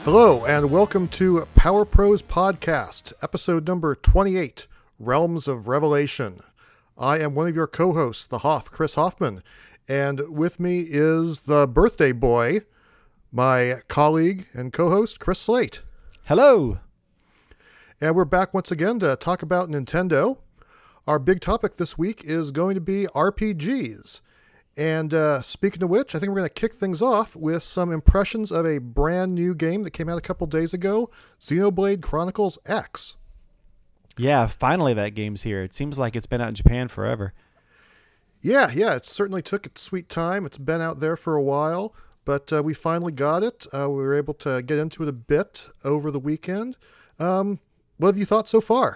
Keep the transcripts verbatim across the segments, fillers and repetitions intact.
Hello, and welcome to Power Pros Podcast, episode number twenty-eight, Realms of Revelation. I am one of your co-hosts, the Hoff, Chris Hoffman, and with me is the birthday boy, my colleague and co-host, Chris Slate. Hello! And we're back once again to talk about Nintendo. Our big topic this week is going to be R P Gs. And uh, speaking of which, I think we're going to kick things off with some impressions of a brand new game that came out a couple days ago, Xenoblade Chronicles X. Yeah, finally that game's here. It seems like it's been out in Japan forever. Yeah, yeah, it certainly took its sweet time. It's been out there for a while, but uh, we finally got it. Uh, we were able to get into it a bit over the weekend. Um, what have you thought so far?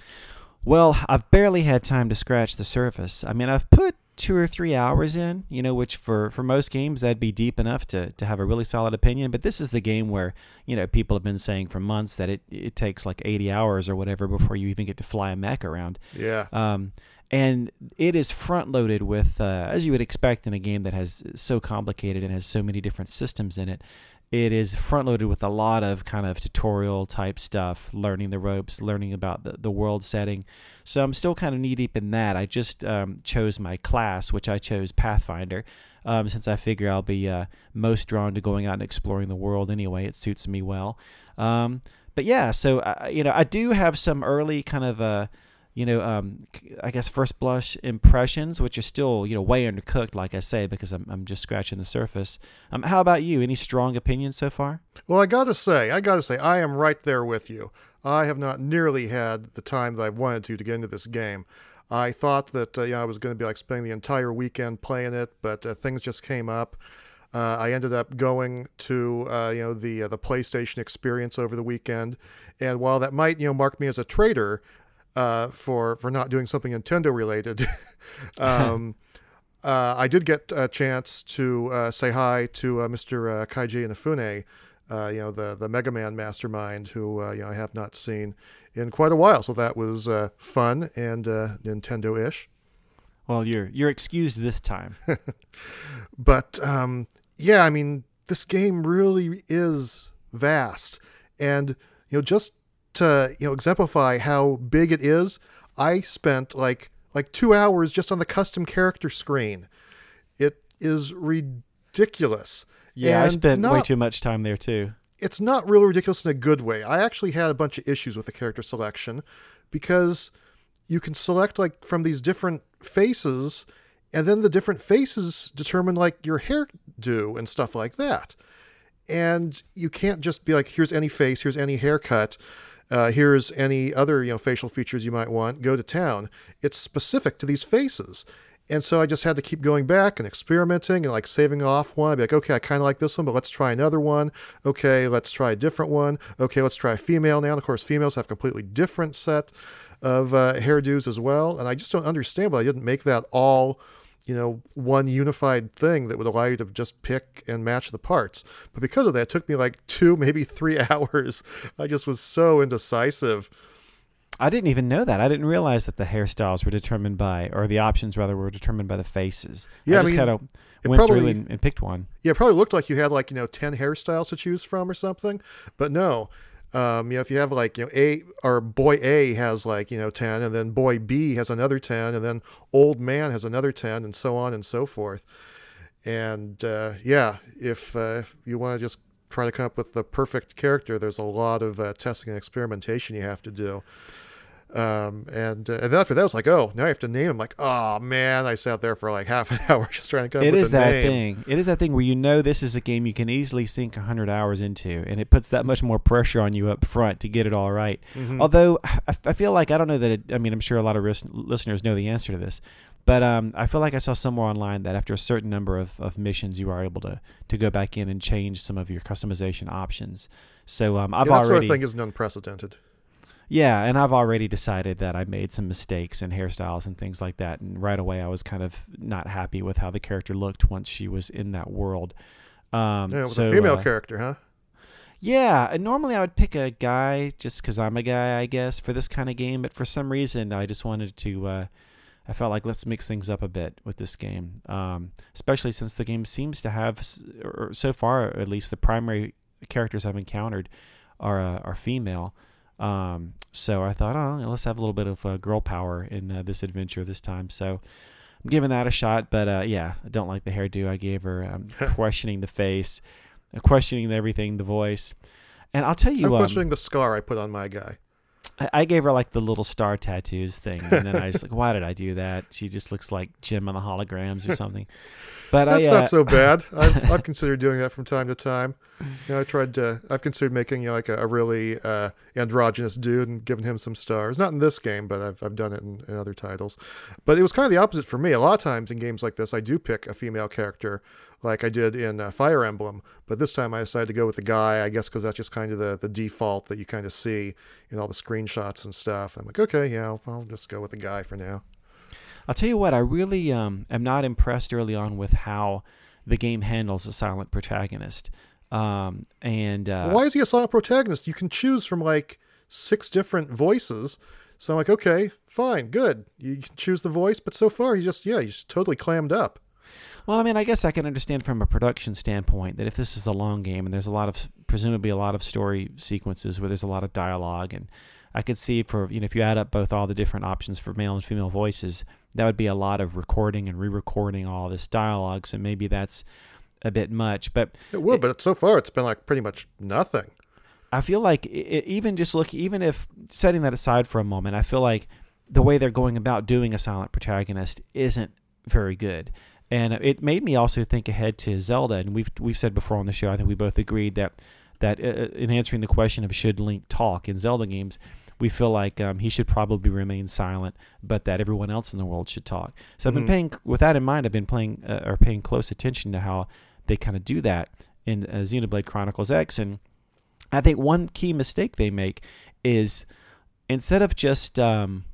Well, I've barely had time to scratch the surface. I mean, I've put two or three hours in, you know, which for, for most games, that'd be deep enough to, to have a really solid opinion. But this is the game where, you know, people have been saying for months that it, it takes like eighty hours or whatever before you even get to fly a mech around. Yeah. Um, and it is front-loaded with, uh, as you would expect in a game that has so complicated and has so many different systems in it, it is front-loaded with a lot of kind of tutorial-type stuff, learning the ropes, learning about the, the world setting. So I'm still kind of knee-deep in that. I just um, chose my class, which I chose Pathfinder, um, since I figure I'll be uh, most drawn to going out and exploring the world anyway. It suits me well. Um, but yeah, so, uh, you know, I do have some early kind of... Uh, you know, um, I guess first blush impressions, which are still, you know, way undercooked, like I say, because I'm I'm just scratching the surface. Um, how about you? Any strong opinions so far? Well, I gotta say, I gotta say, I am right there with you. I have not nearly had the time that I wanted to to get into this game. I thought that uh, you know, I was going to be like spending the entire weekend playing it, but uh, things just came up. Uh, I ended up going to uh, you know the uh, the PlayStation experience over the weekend, and while that might you know mark me as a traitor, Uh, for, for not doing something Nintendo related. um, uh, I did get a chance to uh, say hi to uh, Mister Uh, Keiji Inafune, uh, you know, the, the Mega Man mastermind who, uh, you know, I have not seen in quite a while. So that was uh, fun and uh, Nintendo-ish. Well, you're, you're excused this time. But, um, yeah, I mean, this game really is vast. And, you know, just to you know exemplify how big it is, I spent like like two hours just on the custom character screen. It is ridiculous. Yeah, and I spent not, way too much time there too. It's not really ridiculous in a good way. I actually had a bunch of issues with the character selection because you can select like from these different faces, and then the different faces determine like your hairdo and stuff like that. And you can't just be like, here's any face, here's any haircut. Uh, here's any other, you know, facial features you might want, go to town. It's specific to these faces. And so I just had to keep going back and experimenting and like saving off one. I'd be like, okay, I kind of like this one, but let's try another one. Okay, let's try a different one. Okay, let's try a female now. And of course, females have a completely different set of uh, hairdos as well. And I just don't understand why I didn't make that all, you know, one unified thing that would allow you to just pick and match the parts. But because of that, it took me like two, maybe three hours. I just was so indecisive. I didn't even know that. I didn't realize that the hairstyles were determined by, or the options rather, were determined by the faces. Yeah, I just I mean, kind of went probably, through and, and picked one. Yeah, it probably looked like you had like, you know, ten hairstyles to choose from or something. But no. Um, you know, if you have like, you know, A or boy A has like, you know, ten, and then boy B has another ten, and then old man has another ten, and so on and so forth. And, uh, yeah, if, uh, if you want to just try to come up with the perfect character, there's a lot of uh, testing and experimentation you have to do. Um, and, uh, and then after that, I was like, oh, now I have to name him. Like, oh man, I sat there for like half an hour just trying to come up it with is a that name. thing. It is that thing where you know this is a game you can easily sink one hundred hours into, and it puts that much more pressure on you up front to get it all right. Mm-hmm. Although I, I feel like, I don't know that, it, I mean, I'm sure a lot of ris- listeners know the answer to this, but um, I feel like I saw somewhere online that after a certain number of, of missions, you are able to, to go back in and change some of your customization options. So um, I've yeah, that already... sort of thing isn't unprecedented. Yeah, and I've already decided that I made some mistakes in hairstyles and things like that, and right away I was kind of not happy with how the character looked once she was in that world. Um, yeah, with so, a female uh, character, huh? Yeah, and normally I would pick a guy just because I'm a guy, I guess, for this kind of game, but for some reason I just wanted to... Uh, I felt like let's mix things up a bit with this game, um, especially since the game seems to have, or so far at least, the primary characters I've encountered are uh, are female. Um, so I thought, oh, let's have a little bit of uh, girl power in uh, this adventure this time. So I'm giving that a shot. But uh, yeah, I don't like the hairdo I gave her. I'm questioning the face, questioning everything, the voice. And I'll tell you, I'm um, questioning the scar I put on my guy. I, I gave her like the little star tattoos thing, and then I was like, why did I do that? She just looks like Jim on the holograms or something. But That's I, uh, not so bad. I've, I've considered doing that from time to time. You know, I tried to. I've considered making you know, like a, a really uh, androgynous dude and giving him some stars. Not in this game, but I've I've done it in, in other titles. But it was kind of the opposite for me. A lot of times in games like this, I do pick a female character, like I did in uh, Fire Emblem. But this time I decided to go with the guy. I guess because that's just kind of the, the default that you kind of see in all the screenshots and stuff. I'm like, okay, yeah, I'll, I'll just go with the guy for now. I'll tell you what, I really um, am not impressed early on with how the game handles a silent protagonist. Um, and uh, well, why is he a silent protagonist? You can choose from like six different voices. So I'm like, okay, fine, good. You can choose the voice, but so far he just, yeah, he's totally clammed up. Well, I mean, I guess I can understand from a production standpoint that if this is a long game and there's a lot of, presumably a lot of story sequences where there's a lot of dialogue, and I could see for, you know, if you add up both all the different options for male and female voices, that would be a lot of recording and re-recording all this dialogue. So maybe that's a bit much. But it would, it, but so far it's been like pretty much nothing. I feel like it, even just look, even if setting that aside for a moment, I feel like the way they're going about doing a silent protagonist isn't very good. And it made me also think ahead to Zelda. And we've we've said before on the show, I think we both agreed that that uh, in answering the question of should Link talk in Zelda games, we feel like um, he should probably remain silent, but that everyone else in the world should talk. So I've been mm-hmm. paying, with that in mind, I've been playing uh, or paying close attention to how they kind of do that in uh, Xenoblade Chronicles X. And I think one key mistake they make is instead of just um,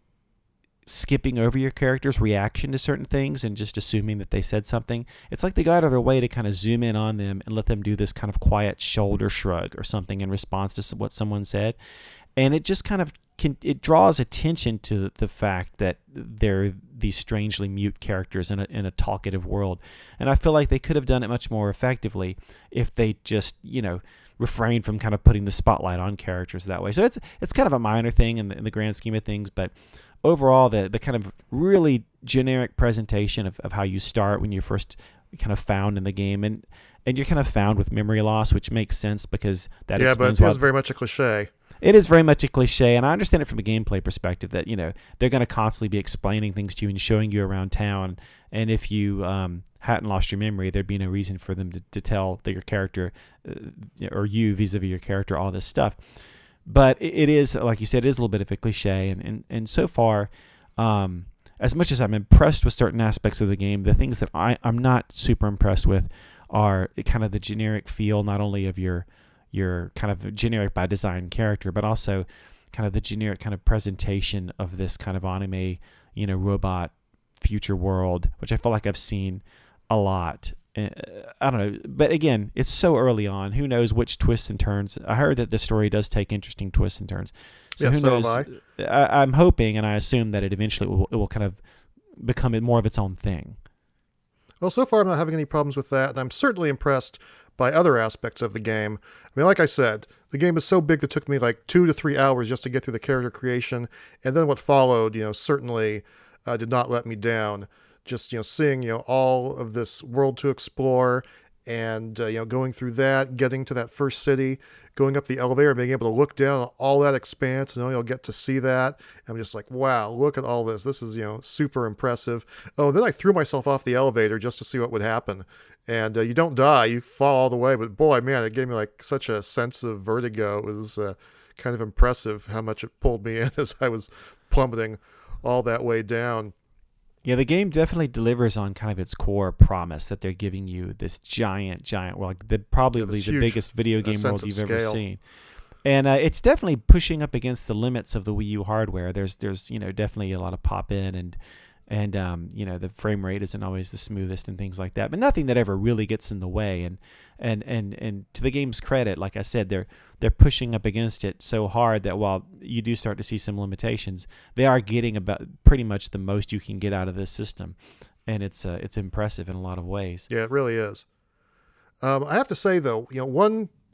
skipping over your character's reaction to certain things and just assuming that they said something, it's like they go out of their way to kind of zoom in on them and let them do this kind of quiet shoulder shrug or something in response to what someone said. And it just kind of can, it draws attention to the fact that they're these strangely mute characters in a in a talkative world. And I feel like they could have done it much more effectively if they just, you know, refrained from kind of putting the spotlight on characters that way. So it's it's kind of a minor thing in the, in the grand scheme of things, but overall, the the kind of really generic presentation of, of how you start when you're first kind of found in the game, and and you're kind of found with memory loss, which makes sense because that yeah, explains but it why is very much a cliche. It is very much a cliche, and I understand it from a gameplay perspective that, you know, they're going to constantly be explaining things to you and showing you around town, and if you um, hadn't lost your memory, there'd be no reason for them to, to tell that your character, uh, or you vis-a-vis your character, all this stuff. But it, it is, like you said, it is a little bit of a cliche, and, and, and so far, um, as much as I'm impressed with certain aspects of the game, the things that I, I'm not super impressed with are kind of the generic feel, not only of your your kind of generic by design character, but also kind of the generic kind of presentation of this kind of anime, you know, robot future world, which I feel like I've seen a lot. Uh, I don't know, but again, it's so early on. Who knows which twists and turns? I heard that the story does take interesting twists and turns. So yeah, who so knows? have I. I, I'm hoping, and I assume that it eventually will, it will kind of become more of its own thing. Well, so far I'm not having any problems with that, and I'm certainly impressed by other aspects of the game. I mean, like I said, the game is so big that it took me like two to three hours just to get through the character creation, and then what followed, you know, certainly uh, did not let me down. Just, you know, seeing, you know, all of this world to explore, and, uh, you know, going through that, getting to that first city, going up the elevator, being able to look down on all that expanse, and, you know, you'll get to see that. I'm just like, wow, look at all this. This is, you know, super impressive. Oh, then I threw myself off the elevator just to see what would happen. And uh, you don't die, you fall all the way. But boy, man, it gave me like such a sense of vertigo. It was uh, kind of impressive how much it pulled me in as I was plummeting all that way down. Yeah, the game definitely delivers on kind of its core promise that they're giving you this giant, giant world, the, probably yeah, the huge, biggest video game world you've scale. ever seen. And uh, it's definitely pushing up against the limits of the Wii U hardware. There's, there's, you know, definitely a lot of pop in, and and um, you know, the frame rate isn't always the smoothest and things like that. But nothing that ever really gets in the way. And and and and to the game's credit, like I said, they're they're pushing up against it so hard that while you do start to see some limitations, they are getting about pretty much the most you can get out of this system, and it's uh, it's impressive in a lot of ways. Yeah, it really is. Um, I have to say though, you know, one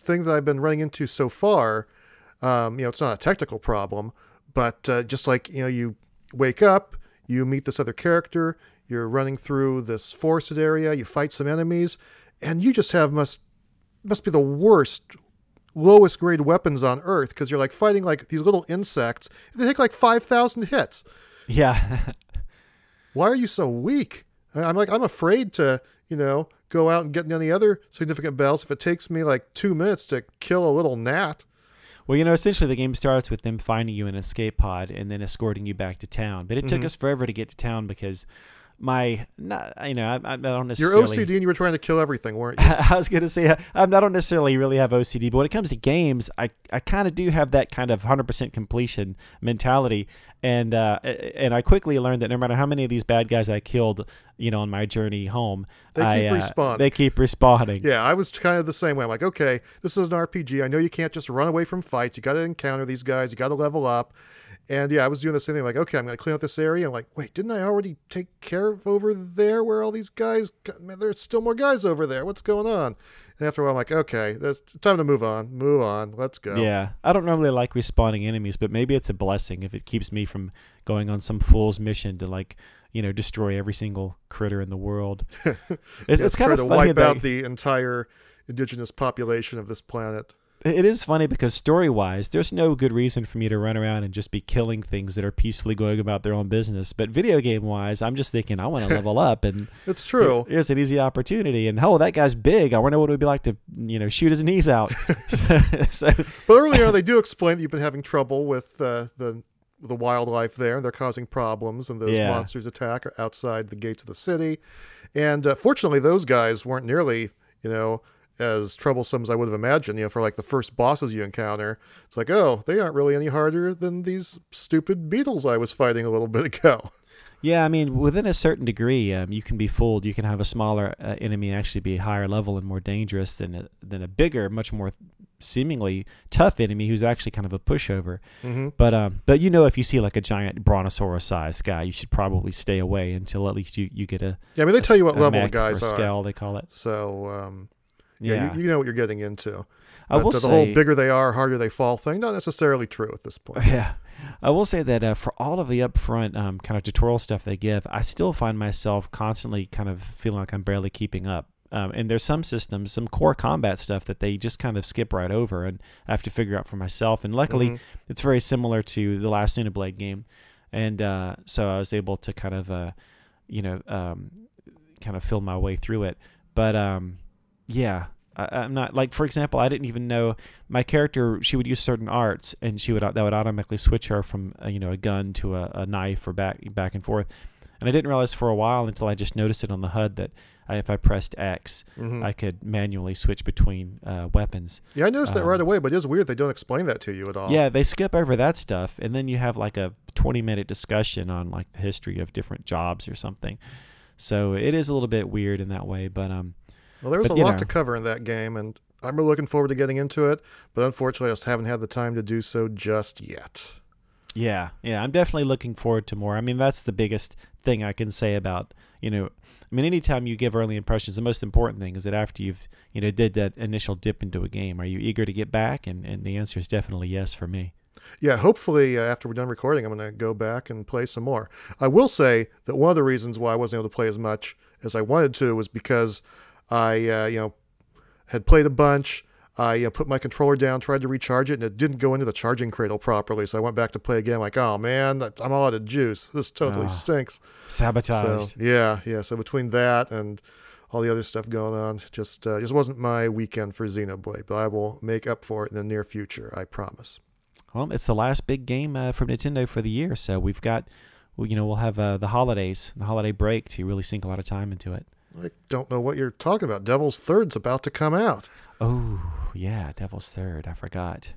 thing that I've been running into so far, um, you know, it's not a technical problem, but uh, just like, you know, you wake up, you meet this other character, you're running through this forested area, you fight some enemies, and you just have must must be the worst, lowest grade weapons on Earth, because you're like fighting like these little insects. They take like five thousand hits. Yeah. Why are you so weak? I'm like, I'm afraid to, you know, go out and get any other significant battles if it takes me like two minutes to kill a little gnat. Well, you know, essentially the game starts with them finding you in an escape pod and then escorting you back to town. But it took Mhm. us forever to get to town because my, not, you know, I, I don't You're necessarily. O C D and you were trying to kill everything, weren't you? I was going to say, I, I don't necessarily really have O C D, but when it comes to games, I, I kind of do have that kind of one hundred percent completion mentality. And uh, and I quickly learned that no matter how many of these bad guys I killed, you know, on my journey home, They I, keep uh, respawning. They keep respawning. Yeah, I was kind of the same way. I'm like, okay, this is an R P G. I know you can't just run away from fights. You got to encounter these guys. You got to level up. And yeah, I was doing the same thing. Like, okay, I'm going to clean up this area. I'm like, wait, didn't I already take care of over there where all these guys, man, there's still more guys over there. What's going on? And after a while, I'm like, okay, that's time to move on. Move on. Let's go. Yeah, I don't normally like respawning enemies, but maybe it's a blessing if it keeps me from going on some fool's mission to, like, you know, destroy every single critter in the world. It's, It's, it's kind try of to funny wipe that- out the entire indigenous population of this planet. It is funny because story-wise, there's no good reason for me to run around and just be killing things that are peacefully going about their own business. But video game-wise, I'm just thinking I want to level up, and It's true. here's an easy opportunity. And oh, that guy's big. I wonder what it would be like to, you know, shoot his knees out. so, But earlier they do explain that you've been having trouble with uh, the the wildlife there, and they're causing problems, and those Yeah. monsters attack outside the gates of the city. And uh, fortunately, those guys weren't nearly, you know, as troublesome as I would have imagined. You know, for like the first bosses you encounter, it's like, oh, they aren't really any harder than these stupid beetles I was fighting a little bit ago. yeah, I mean, within a certain degree, um, you can be fooled. You can have a smaller uh, enemy actually be higher level and more dangerous than a, than a bigger, much more seemingly tough enemy who's actually kind of a pushover. Mm-hmm. But um, but you know, if you see like a giant brontosaurus-sized guy, you should probably stay away until at least you, you get a Yeah, I mean, they a tell you s- what a level the mech or guys a are. scale they call it. So, um, Yeah, yeah, you, you know what you're getting into. I But will the say whole bigger they are, harder they fall thing, not necessarily true at this point. Yeah, I will say that uh, for all of the upfront um, kind of tutorial stuff they give, I still find myself constantly kind of feeling like I'm barely keeping up. Um, and there's some systems, some core combat stuff that they just kind of skip right over, and I have to figure out for myself. And luckily, Mhm. it's very similar to the last Xenoblade game, and uh, so I was able to kind of, uh, you know, um, kind of feel my way through it. But um, yeah. I, I'm not like, for example, I didn't even know my character. She would use certain arts, and she would that would automatically switch her from uh, you know a gun to a, a knife or back back and forth. And I didn't realize for a while until I just noticed it on the H U D that I, if I pressed X, Mhm. I could manually switch between uh, weapons. Yeah, I noticed that Um, right away, but it is weird they don't explain that to you at all. Yeah, they skip over that stuff, and then you have like a twenty minute discussion on like the history of different jobs or something. So it is a little bit weird in that way, but um. Well, there was But, a you lot know. to cover in that game, and I'm really looking forward to getting into it, but unfortunately I just haven't had the time to do so just yet. Yeah, yeah, I'm definitely looking forward to more. I mean, that's the biggest thing I can say about, you know, I mean, anytime you give early impressions, the most important thing is that after you've, you know, did that initial dip into a game, are you eager to get back? And, and the answer is definitely yes for me. Yeah, hopefully uh, after we're done recording, I'm going to go back and play some more. I will say that one of the reasons why I wasn't able to play as much as I wanted to was because I, uh, you know, had played a bunch. I you know, put my controller down, tried to recharge it, and it didn't go into the charging cradle properly. So I went back to play again. Like, oh man, that, I'm all out of juice. This totally Ah, stinks. Sabotaged. So yeah, yeah. So between that and all the other stuff going on, just uh, just wasn't my weekend for Xenoblade. But I will make up for it in the near future. I promise. Well, it's the last big game uh, from Nintendo for the year, so we've got, well, you know, we'll have uh, the holidays, the holiday break to really sink a lot of time into it. I don't know what you're talking about. Devil's Third's about to come out. Oh, yeah, Devil's Third. I forgot.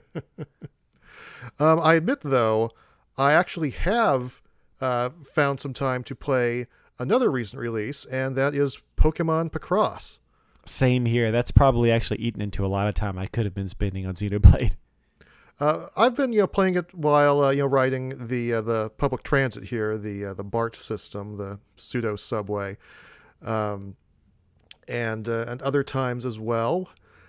Um, I admit, though, I actually have uh, found some time to play another recent release, and that is Pokemon Picross. Same here. That's probably actually eaten into a lot of time I could have been spending on Xenoblade. Uh, I've been, you know, playing it while uh, you know riding the uh, the public transit here, the uh, the BART system, the pseudo subway, um, and uh, and other times as well.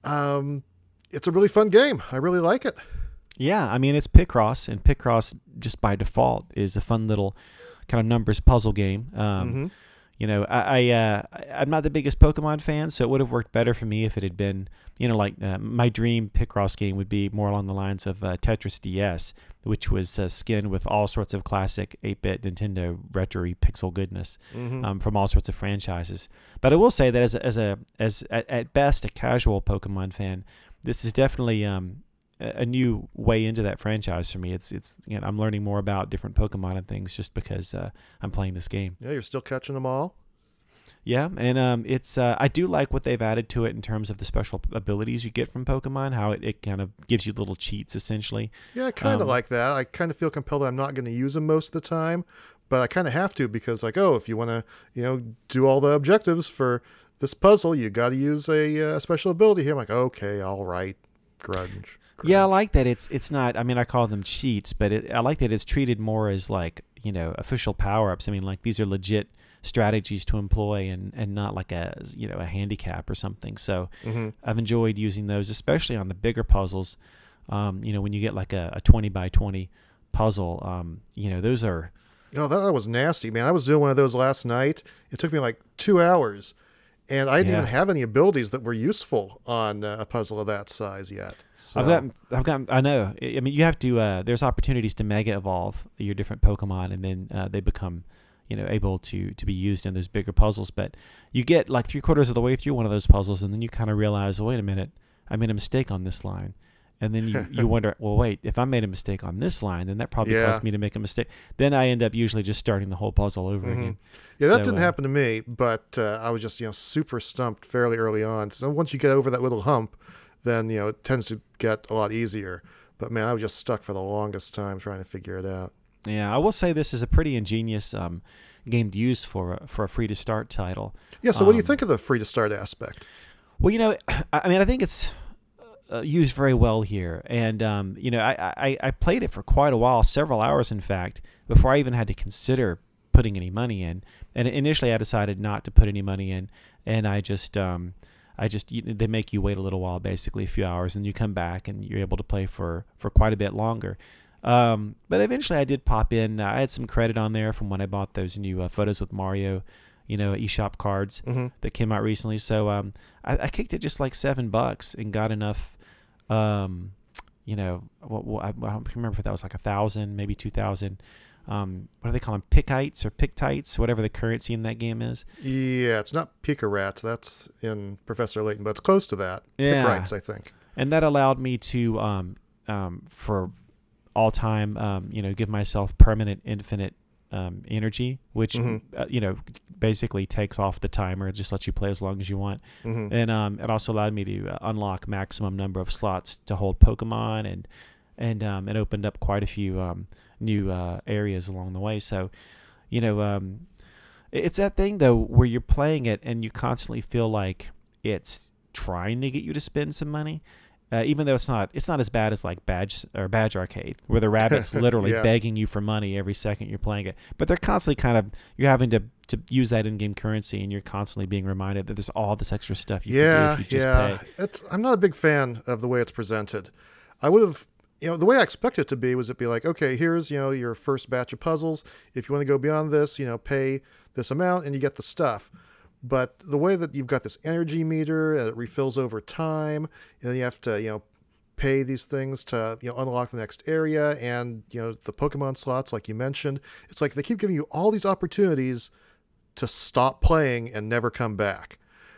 Um, it's a really fun game. I really like it. Yeah, I mean, it's Picross, and Picross just by default is a fun little kind of numbers puzzle game. Um, Mm-hmm. You know, I, I uh, I'm not the biggest Pokemon fan, so it would have worked better for me if it had been, you know, like uh, my dream Picross game would be more along the lines of uh, Tetris D S, which was uh, skinned with all sorts of classic eight-bit Nintendo retro-y pixel goodness Mm-hmm. um, from all sorts of franchises. But I will say that as a, as a as at, at best a casual Pokemon fan, this is definitely um, a a new way into that franchise for me. It's it's you know, I'm learning more about different Pokemon and things just because uh, I'm playing this game. Yeah, you're still catching them all. Yeah, and um, it's uh, I do like what they've added to it in terms of the special abilities you get from Pokemon. How it, it kind of gives you little cheats essentially. Yeah, I kind of Um, like that. I kind of feel compelled that I'm not going to use them most of the time, but I kind of have to because, like, oh, if you want to, you know, do all the objectives for this puzzle, you got to use a uh, special ability here. I'm like, okay, all right, grudge. Yeah, I like that. It's it's not. I mean, I call them cheats, but it, I like that it's treated more as like you know official power ups. I mean, like these are legit strategies to employ and, and not like a you know a handicap or something. So Mm-hmm. I've enjoyed using those, especially on the bigger puzzles. Um, you know, when you get like a, a twenty by twenty puzzle, um, you know, those are You know, that, that was nasty, man. I was doing one of those last night. It took me like two hours, and I didn't Yeah. even have any abilities that were useful on uh, a puzzle of that size yet. So, I've gotten, I've gotten, I know. I I mean, you have to. Uh, there's opportunities to mega evolve your different Pokemon, and then uh, they become, you know, able to to be used in those bigger puzzles. But you get like three quarters of the way through one of those puzzles, and then you kind of realize, oh, wait a minute, I made a mistake on this line, and then you, you wonder, well, wait, if I made a mistake on this line, then that probably Yeah. caused me to make a mistake. Then I end up usually just starting the whole puzzle over Mhm. again. Yeah, that So, didn't uh, happen to me, but uh, I was just, you know, super stumped fairly early on. So once you get over that little hump, then, you know, it tends to get a lot easier. But man, I was just stuck for the longest time trying to figure it out. Yeah, I will say this is a pretty ingenious um, game to use for a, for a free to start title. Yeah, so what do you Um, think of the free to start aspect? Well, you know, I I mean, I think it's uh, used very well here, and um, you know, I, I I played it for quite a while, several hours, in fact, before I even had to consider putting any money in. And initially, I decided not to put any money in, and I just um, I just you, they make you wait a little while, basically a few hours, and you come back and you're able to play for for quite a bit longer. Um, but eventually, I did pop in. I had some credit on there from when I bought those new uh, Photos with Mario, you know, eShop cards Mm-hmm. that came out recently. So um, I, I kicked it just like seven bucks and got enough. Um, you know, what, what I, I don't remember if that was like a thousand, maybe two thousand. Um, what do they call them? Pickites or Pictites, whatever the currency in that game is. Yeah, it's not Pika Rat. That's in Professor Layton, but it's close to that. Yeah. Pickrats, I think. And that allowed me to, um, um, for all time, um, you know, give myself permanent infinite um, energy, which Mhm. uh, you know basically takes off the timer. It just lets you play as long as you want. Mm-hmm. And um, it also allowed me to uh, unlock maximum number of slots to hold Pokemon, and and um, it opened up quite a few um, new uh, areas along the way. So, you know, um, it- it's that thing though where you're playing it and you constantly feel like it's trying to get you to spend some money. Uh, even though it's not, it's not as bad as like Badge or Badge Arcade, where the rabbit's literally Yeah. begging you for money every second you're playing it. But they're constantly kind of, you're having to, to use that in-game currency, and you're constantly being reminded that there's all this extra stuff you yeah, can do if you just yeah. pay. It's. I'm not a big fan of the way it's presented. I would have, you know, the way I expected it to be was it'd be like, okay, here's, you know, your first batch of puzzles. If you want to go beyond this, you know, pay this amount and you get the stuff. But the way that you've got this energy meter, and it refills over time, and then you have to, you know, pay these things to, you know, unlock the next area, and, you know, the Pokemon slots, like you mentioned, it's like they keep giving you all these opportunities to stop playing and never come back.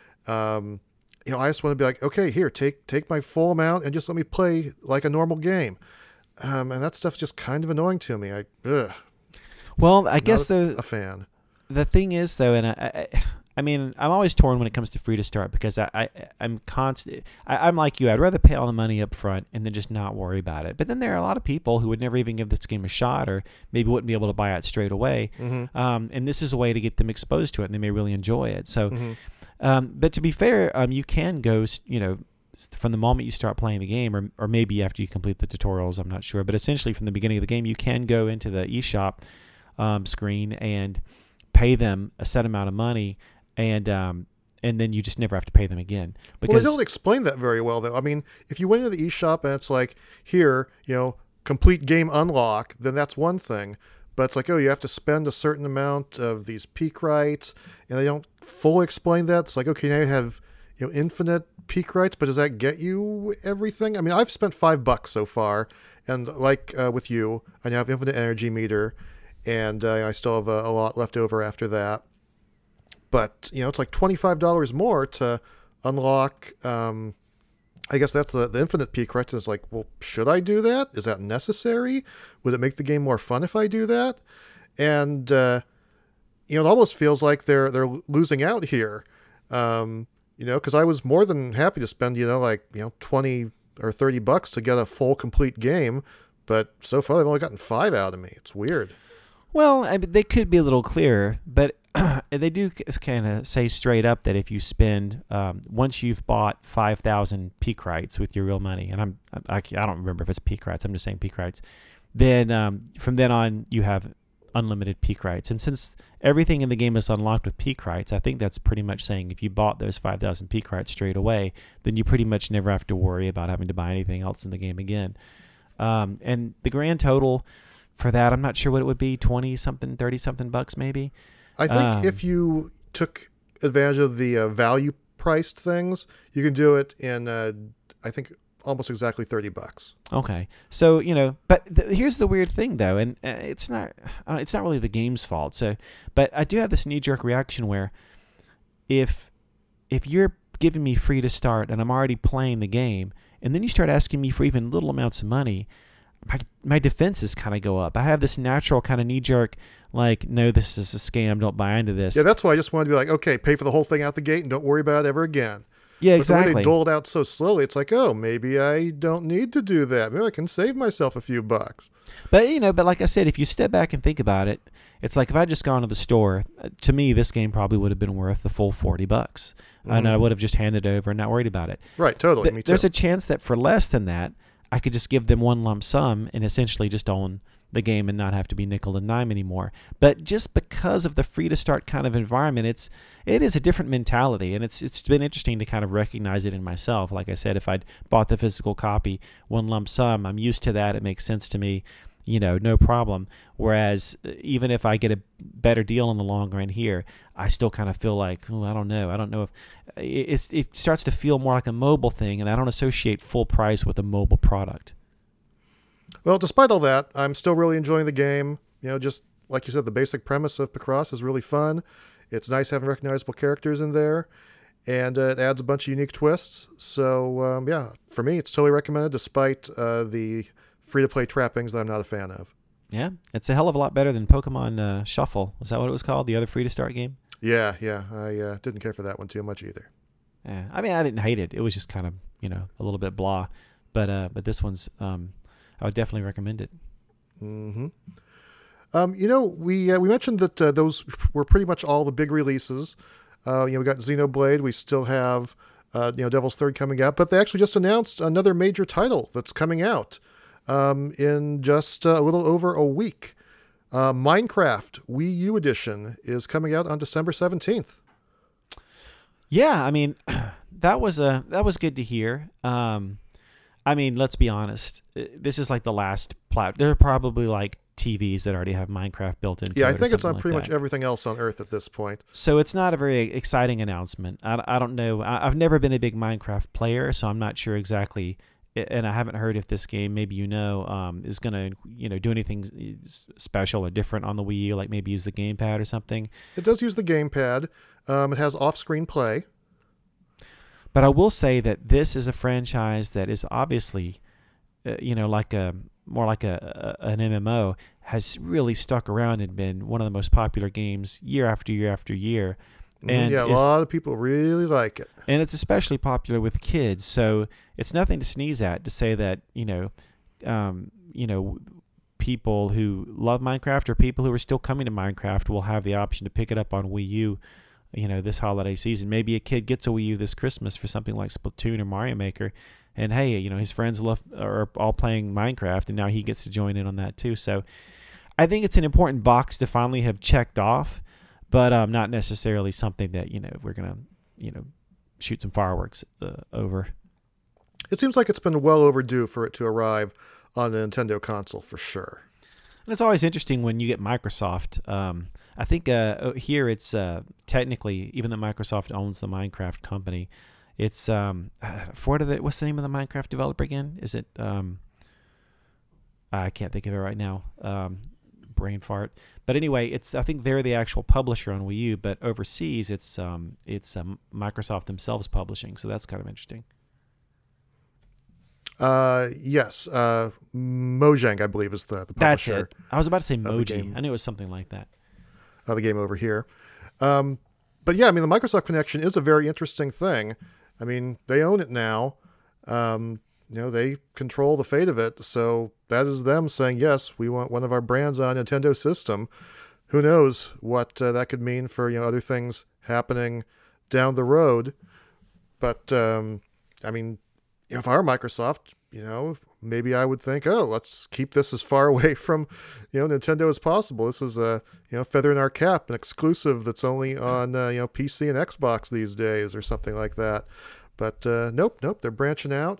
Um, you know, I just want to be like, okay, here, take take my full amount and just let me play like a normal game. Um, and that stuff's just kind of annoying to me. I, ugh, Well, I not guess a, the a fan. the thing is though, and I, I, I mean, I'm always torn when it comes to free to start, because I, I I'm constant. I, I'm like you. I'd rather pay all the money up front and then just not worry about it. But then there are a lot of people who would never even give this game a shot, or maybe wouldn't be able to buy it straight away. Mm-hmm. Um, and this is a way to get them exposed to it, and they may really enjoy it. So, Mm-hmm. um, but to be fair, um, you can go, s- you know, s- from the moment you start playing the game, or or maybe after you complete the tutorials. I'm not sure, but essentially from the beginning of the game, you can go into the eShop um, screen and pay them a set amount of money. And um, and then you just never have to pay them again. Because well, they don't explain that very well, though. I mean, if you went into the eShop and it's like, here, you know, complete game unlock, then that's one thing. But it's like, oh, you have to spend a certain amount of these peak rights, and they don't fully explain that. It's like, okay, now you have, you know, infinite peak rights, but does that get you everything? I mean, I've spent five bucks so far, and like uh, with you, I now have infinite energy meter, and uh, I still have a, a lot left over after that. But, you know, it's like twenty-five dollars more to unlock, um, I guess that's the, the infinite peak rights. It's like, well, should I do that? Is that necessary? Would it make the game more fun if I do that? And, uh, you know, it almost feels like they're they're losing out here, um, you know, because I was more than happy to spend, you know, like, you know, twenty or thirty bucks to get a full complete game. But so far, they've only gotten five out of me. It's weird. Well, I mean, they could be a little clearer, but they do kind of say straight up that if you spend, um, once you've bought five thousand peak rights with your real money, and I'm, I, I don't remember if it's peak rights, I'm just saying peak rights, then um, from then on you have unlimited peak rights. And since everything in the game is unlocked with peak rights, I think that's pretty much saying if you bought those five thousand peak rights straight away, then you pretty much never have to worry about having to buy anything else in the game again. Um, and the grand total for that, I'm not sure what it would be, twenty something, thirty something bucks maybe. I think um, if you took advantage of the uh, value priced things, you can do it in, uh, I think, almost exactly thirty bucks. Okay. So, you know, but th- here's the weird thing though, and uh, it's not, uh, it's not really the game's fault. So, but I do have this knee jerk reaction where if, if you're giving me free to start and I'm already playing the game, and then you start asking me for even little amounts of money, my my defenses kind of go up. I have this natural kind of knee jerk, like, no, this is a scam. Don't buy into this. Yeah, that's why I just wanted to be like, okay, pay for the whole thing out the gate and don't worry about it ever again. Yeah, but exactly. the way they dole it out so slowly, it's like, oh, maybe I don't need to do that. Maybe I can save myself a few bucks. But, you know, but like I said, if you step back and think about it, it's like if I just gone to the store, to me, this game probably would have been worth the full forty bucks. Mm-hmm. And I would have just handed it over and not worried about it. Right, totally. Th- me too. There's a chance that for less than that, I could just give them one lump sum and essentially just own the game and not have to be nickel and dime anymore. But just because of the free to start kind of environment, it's it is a different mentality, and it's it's been interesting to kind of recognize it in myself. Like I said, if I'd bought the physical copy one lump sum, I'm used to that. It makes sense to me, you know, no problem. Whereas even if I get a better deal in the long run here, I still kind of feel like, oh, I don't know. I don't know if it's it starts to feel more like a mobile thing, and I don't associate full price with a mobile product. Well, despite all that, I'm still really enjoying the game. You know, just like you said, the basic premise of Picross is really fun. It's nice having recognizable characters in there, and uh, it adds a bunch of unique twists. So, um, yeah, for me, it's totally recommended, despite uh, the free-to-play trappings that I'm not a fan of. Yeah, it's a hell of a lot better than Pokemon uh, Shuffle. Was that what it was called? The other free-to-start game? Yeah, yeah. I uh, didn't care for that one too much either. Yeah, I mean, I didn't hate it. It was just kind of, you know, a little bit blah. But uh, but this one's, um, I would definitely recommend it. Mm-hmm. Um, you know, we uh, we mentioned that uh, those were pretty much all the big releases. Uh, you know, we got Xenoblade. We still have, uh, you know, Devil's Third coming out. But they actually just announced another major title that's coming out um, in just uh, a little over a week. Uh, Minecraft Wii U Edition is coming out on December seventeenth. Yeah, I mean, that was a that was good to hear. Um, I mean, let's be honest. This is like the last plat. There are probably like T Vs that already have Minecraft built into yeah, it. Yeah, I think it's on like pretty that. much everything else on Earth at this point. So it's not a very exciting announcement. I, I don't know. I, I've never been a big Minecraft player, so I'm not sure exactly. And I haven't heard if this game, maybe you know, um, is going to, you know, do anything special or different on the Wii U, like maybe use the gamepad or something. It does use the gamepad. Um, it has off-screen play. But I will say that this is a franchise that is obviously, uh, you know, like a more like a, a an M M O, has really stuck around and been one of the most popular games year after year after year. And yeah, a lot of people really like it. And it's especially popular with kids. So it's nothing to sneeze at to say that, you know, um, you know, people who love Minecraft or people who are still coming to Minecraft will have the option to pick it up on Wii U, you know, this holiday season. Maybe a kid gets a Wii U this Christmas for something like Splatoon or Mario Maker. And hey, you know, his friends love are all playing Minecraft, and now he gets to join in on that too. So I think it's an important box to finally have checked off. But um, not necessarily something that, you know, we're going to you know, shoot some fireworks uh, over. It seems like it's been well overdue for it to arrive on the Nintendo console for sure. And it's always interesting when you get Microsoft. Um, I think uh, here it's uh, technically, even though Microsoft owns the Minecraft company, it's um, for what are the, what's the name of the Minecraft developer again? Is it? Um, I can't think of it right now. Um, brain fart. But anyway, it's I think they're the actual publisher on Wii U, but overseas it's um, it's um, Microsoft themselves publishing. So that's kind of interesting. Uh, yes, uh, Mojang, I believe, is the, the publisher. That's it. I was about to say Moji. game. I knew it was something like that. Uh, the game over here. Um, but yeah, I mean, the Microsoft connection is a very interesting thing. I mean, they own it now. Um, you know, they control the fate of it. So that is them saying, yes, we want one of our brands on a Nintendo system. Who knows what uh, that could mean for, you know, other things happening down the road. But, um, I mean, if I were Microsoft, you know, maybe I would think, oh, let's keep this as far away from, you know, Nintendo as possible. This is a, you know, feather in our cap, an exclusive that's only on, uh, you know, P C and Xbox these days or something like that. But uh, nope, nope, they're branching out.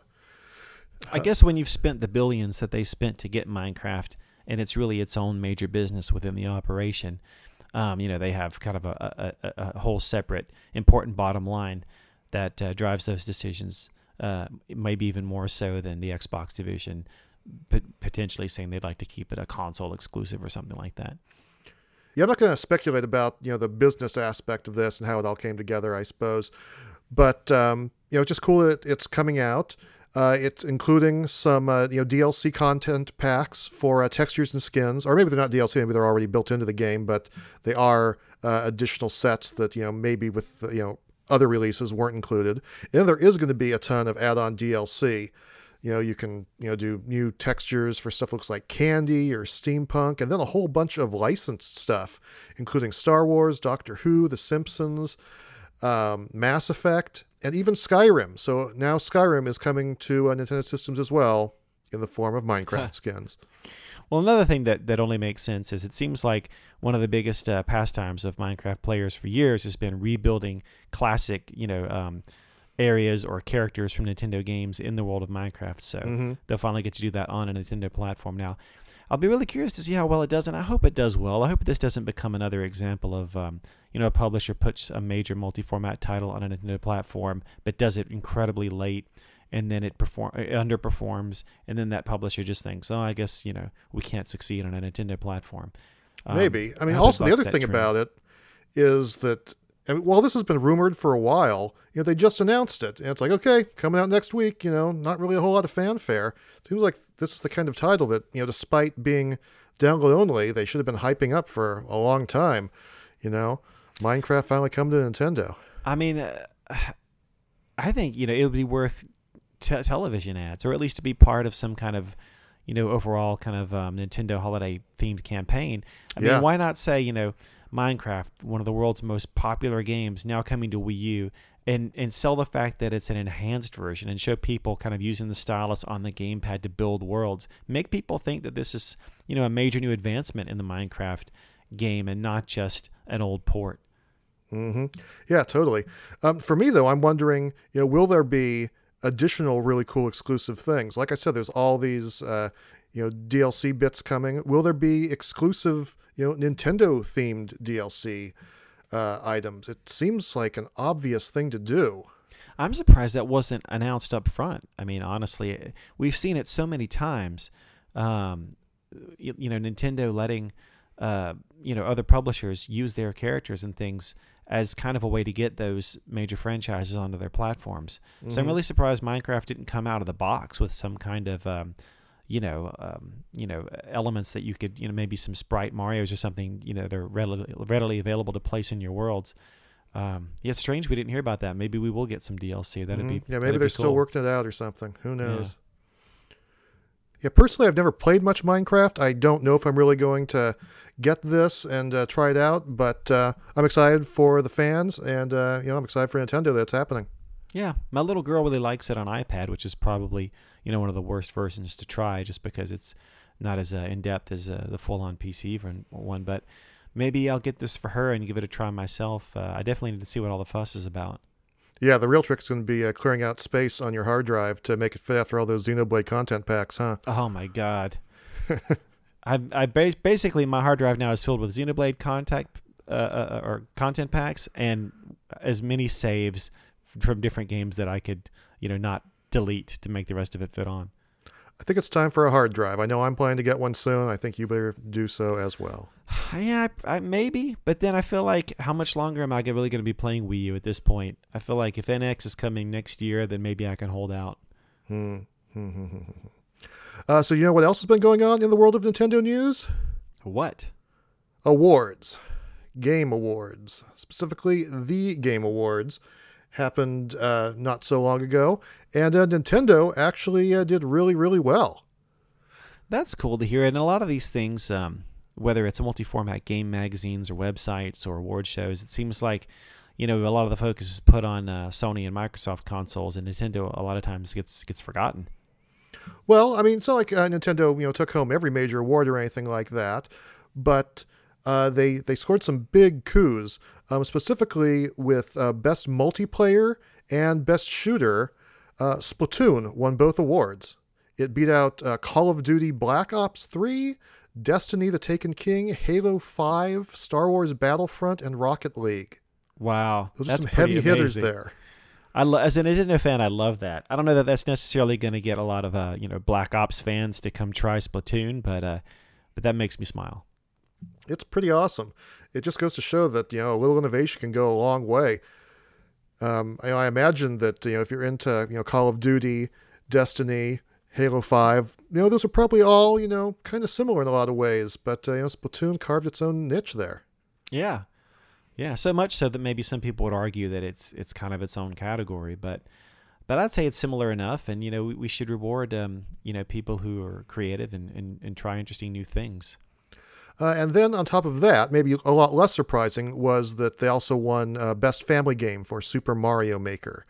I guess when you've spent the billions that they spent to get Minecraft, and it's really its own major business within the operation, um, you know, they have kind of a, a, a whole separate important bottom line that uh, drives those decisions. Uh, maybe even more so than the Xbox division, p- potentially saying they'd like to keep it a console exclusive or something like that. Yeah, I'm not going to speculate about, you know, the business aspect of this and how it all came together, I suppose. But, um, you know, it's just cool that it's coming out. Uh, it's including some, uh, you know, D L C content packs for uh, textures and skins, or maybe they're not D L C, maybe they're already built into the game, but they are uh, additional sets that, you know, maybe with, you know, other releases weren't included. And there is going to be a ton of add-on D L C. You know, you can, you know, do new textures for stuff that looks like candy or steampunk, and then a whole bunch of licensed stuff, including Star Wars, Doctor Who, The Simpsons, um, Mass Effect, and even Skyrim. So now Skyrim is coming to uh, Nintendo systems as well in the form of Minecraft skins. Well, another thing that, that only makes sense is it seems like one of the biggest uh, pastimes of Minecraft players for years has been rebuilding classic, you know, um, areas or characters from Nintendo games in the world of Minecraft. So mm-hmm. they'll finally get to do that on a Nintendo platform now. I'll be really curious to see how well it does, and I hope it does well. I hope this doesn't become another example of, um, you know, a publisher puts a major multi-format title on a Nintendo platform, but does it incredibly late, and then it perform it underperforms, and then that publisher just thinks, oh, I guess, you know, we can't succeed on a Nintendo platform. Um, Maybe. I mean, I also the other thing trend. about it is that, I mean, while this has been rumored for a while, you know, they just announced it. And it's like, okay, coming out next week, you know, not really a whole lot of fanfare. Seems like this is the kind of title that, you know, despite being download only, they should have been hyping up for a long time. You know, Minecraft finally come to Nintendo. I mean, uh, I think, you know, it would be worth Te- television ads, or at least to be part of some kind of, you know, overall kind of um, Nintendo holiday themed campaign. I yeah. mean, why not say, you know, Minecraft, one of the world's most popular games, now coming to Wii U, and and sell the fact that it's an enhanced version, and show people kind of using the stylus on the gamepad to build worlds. Make people think that this is, you know, a major new advancement in the Minecraft game and not just an old port. Mm-hmm. Yeah, totally. Um, for me, though, I'm wondering, you know, will there be additional really cool exclusive things? Like I said, there's all these uh you know D L C bits coming. Will there be exclusive, you know, Nintendo themed D L C uh items? It seems like an obvious thing to do. I'm surprised that wasn't announced up front. I mean, honestly, we've seen it so many times. Um you, you know, Nintendo letting uh you know other publishers use their characters and things as kind of a way to get those major franchises onto their platforms. Mm-hmm. So I'm really surprised Minecraft didn't come out of the box with some kind of, um, you know, um, you know, elements that you could, you know, maybe some Sprite Marios or something, you know, that are readily, readily available to place in your worlds. Um, yeah, it's strange we didn't hear about that. Maybe we will get some D L C. That'd mm-hmm. be yeah. Maybe they're cool. still working it out or something. Who knows? Yeah. yeah. Personally, I've never played much Minecraft. I don't know if I'm really going to get this and uh, try it out, but uh, I'm excited for the fans, and uh, you know, I'm excited for Nintendo that it's happening. Yeah, my little girl really likes it on iPad, which is probably, you know, one of the worst versions to try, just because it's not as uh, in depth as uh, the full-on P C one. But maybe I'll get this for her and give it a try myself. Uh, I definitely need to see what all the fuss is about. Yeah, the real trick's going to be uh, clearing out space on your hard drive to make it fit after all those Xenoblade content packs, huh? Oh my god. I I bas- basically my hard drive now is filled with Xenoblade contact uh, uh, or content packs and as many saves from different games that I could, you know, not delete to make the rest of it fit on. I think it's time for a hard drive. I know I'm planning to get one soon. I think you better do so as well. Yeah, I, I, maybe, but then I feel like how much longer am I really going to be playing Wii U at this point? I feel like if N X is coming next year, then maybe I can hold out. Hmm. uh, so you know what else has been going on in the world of Nintendo news? What? Awards. Game Awards. Specifically, the Game Awards happened uh, not so long ago, and uh, Nintendo actually uh, did really, really well. That's cool to hear. And a lot of these things, um, whether it's multi-format game magazines or websites or award shows, it seems like, you know, a lot of the focus is put on uh, Sony and Microsoft consoles, and Nintendo a lot of times gets gets forgotten. Well, I mean, it's not like uh, Nintendo, you know, took home every major award or anything like that, but uh, they they scored some big coups, um, specifically with uh, Best Multiplayer and Best Shooter. Uh, Splatoon won both awards. It beat out uh, Call of Duty Black Ops three, Destiny the Taken King, Halo five, Star Wars Battlefront, and Rocket League. Wow. Those are that's some heavy amazing. hitters there. I lo- as a Nintendo fan, I love that. I don't know that that's necessarily going to get a lot of uh, you know, Black Ops fans to come try Splatoon, but uh, but that makes me smile. It's pretty awesome. It just goes to show that, you know, a little innovation can go a long way. Um, I, I imagine that, you know, if you're into, you know, Call of Duty, Destiny, Halo five, you know, those are probably all, you know, kind of similar in a lot of ways, but, uh, you know, Splatoon carved its own niche there. Yeah. Yeah, so much so that maybe some people would argue that it's it's kind of its own category, but but I'd say it's similar enough, and, you know, we, we should reward, um, you know, people who are creative and, and, and try interesting new things. Uh, and then on top of that, maybe a lot less surprising, was that they also won uh, Best Family Game for Super Mario Maker.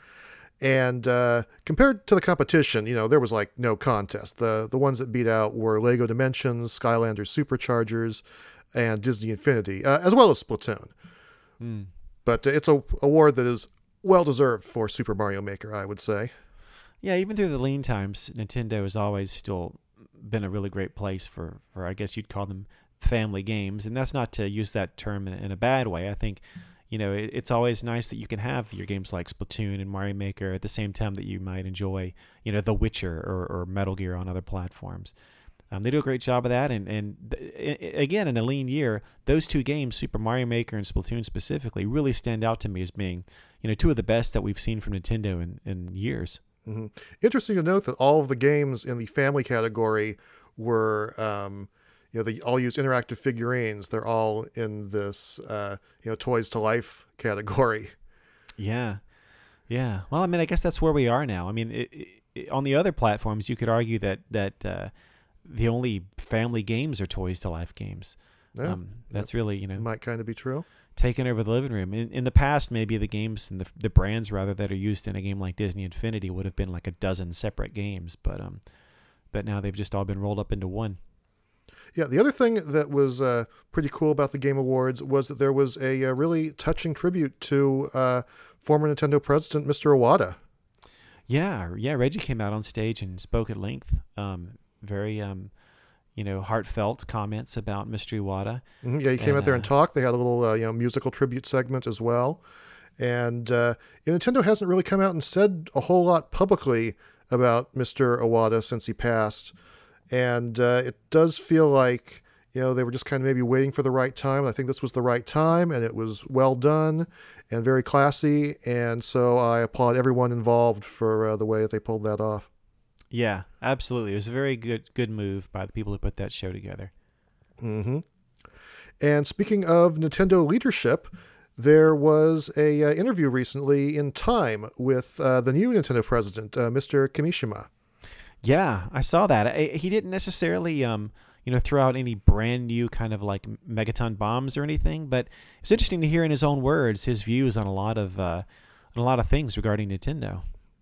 And uh, compared to the competition, you know, there was like no contest. The the ones that beat out were Lego Dimensions, Skylanders Superchargers, and Disney Infinity, uh, as well as Splatoon. Mm. But it's a award that is well-deserved for Super Mario Maker, I would say. Yeah, even through the lean times, Nintendo has always still been a really great place for, for I guess you'd call them family games, and that's not to use that term in, in a bad way. I think, you know, it, it's always nice that you can have your games like Splatoon and Mario Maker at the same time that you might enjoy, you know, The Witcher or, or Metal Gear on other platforms. Um, they do a great job of that, and and th- again, in a lean year, those two games, Super Mario Maker and Splatoon specifically, really stand out to me as being, you know, two of the best that we've seen from Nintendo in, in years. Mm-hmm. Interesting to note that all of the games in the family category were, um, you know, they all use interactive figurines. They're all in this, uh, you know, Toys to Life category. Yeah, yeah. Well, I mean, I guess that's where we are now. I mean, it, it, on the other platforms, you could argue that that uh, the only family games are Toys to Life games. Yeah, um, that's really, you know, might kind of be true. Taken over the living room. In, in the past, maybe the games and the the brands rather that are used in a game like Disney Infinity would have been like a dozen separate games, but um, but now they've just all been rolled up into one. Yeah, the other thing that was uh, pretty cool about the Game Awards was that there was a, a really touching tribute to uh, former Nintendo president, Mister Iwata. Yeah, yeah. Reggie came out on stage and spoke at length. Um, very, um, you know, heartfelt comments about Mister Iwata. Mm-hmm. Yeah, he came and, out there and uh, talked. They had a little, uh, you know, musical tribute segment as well. And uh, you know, Nintendo hasn't really come out and said a whole lot publicly about Mister Iwata since he passed. And uh, it does feel like, you know, they were just kind of maybe waiting for the right time. I think this was the right time, and it was well done and very classy. And so I applaud everyone involved for uh, the way that they pulled that off. Yeah, absolutely. It was a very good good move by the people who put that show together. Mm-hmm. And speaking of Nintendo leadership, there was a uh, interview recently in Time with uh, the new Nintendo president, uh, Mister Kimishima. Yeah, I saw that. I, he didn't necessarily, um, you know, throw out any brand new kind of like megaton bombs or anything, but it's interesting to hear in his own words his views on a lot of uh, on a lot of things regarding Nintendo.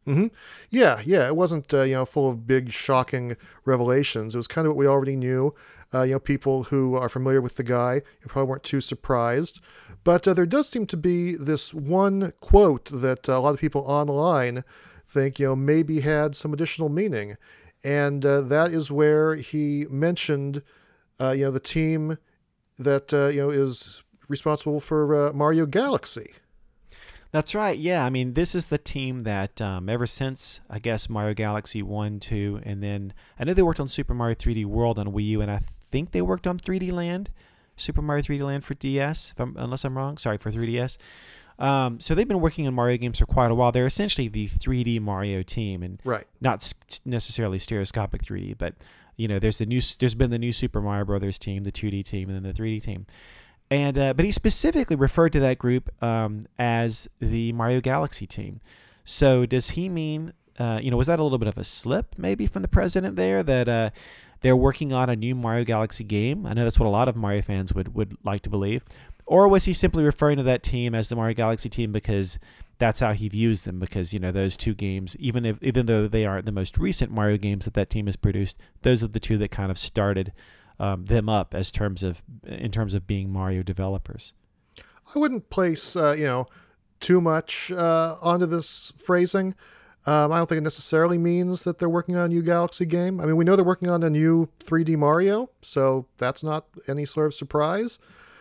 Mm-hmm. Yeah, yeah. It wasn't uh, you know full of big shocking revelations. It was kind of what we already knew. Uh, you know, people who are familiar with the guy probably weren't too surprised. But uh, there does seem to be this one quote that uh, a lot of people online think you know maybe had some additional meaning, and uh, that is where he mentioned uh, you know the team that uh, you know is responsible for uh, Mario Galaxy. That's right. Yeah, I mean, this is the team that um, ever since, I guess, Mario Galaxy one, two, and then I know they worked on Super Mario three D World on Wii U, and I think they worked on three D Land, Super Mario three D Land for D S, if I'm, unless I'm wrong. Sorry, for three D S. Um, so they've been working on Mario games for quite a while. They're essentially the three D Mario team, and right. not necessarily stereoscopic three D, but you know, there's the new, there's been the new Super Mario Brothers team, the two D team, and then the three D team. And uh, but he specifically referred to that group um, as the Mario Galaxy team. So does he mean, uh, you know, was that a little bit of a slip maybe from the president there that uh, they're working on a new Mario Galaxy game? I know that's what a lot of Mario fans would, would like to believe. Or was he simply referring to that team as the Mario Galaxy team because that's how he views them? Because, you know, those two games, even if even though they aren't the most recent Mario games that that team has produced, those are the two that kind of started Um, them up as terms of in terms of being Mario developers. I wouldn't place uh, you know too much uh, onto this phrasing. Um, I don't think it necessarily means that they're working on a new Galaxy game. I mean, we know they're working on a new three D Mario, so that's not any sort of surprise.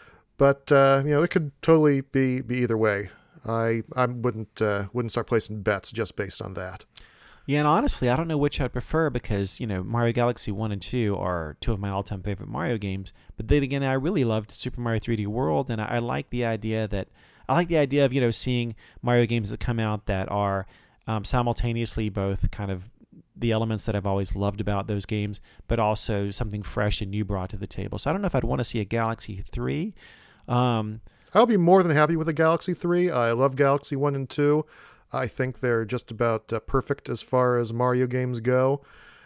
But uh, you know, it could totally be be either way. I I wouldn't uh, wouldn't start placing bets just based on that. Yeah, and honestly, I don't know which I'd prefer because, you know, Mario Galaxy one and two are two of my all-time favorite Mario games. But then again, I really loved Super Mario three D World, and I, I like the idea that I like the idea of, you know, seeing Mario games that come out that are um, simultaneously both kind of the elements that I've always loved about those games, but also something fresh and new brought to the table. So I don't know if I'd want to see a Galaxy three. Um, I'll be more than happy with a Galaxy three. I love Galaxy one and two. I think they're just about uh, perfect as far as Mario games go.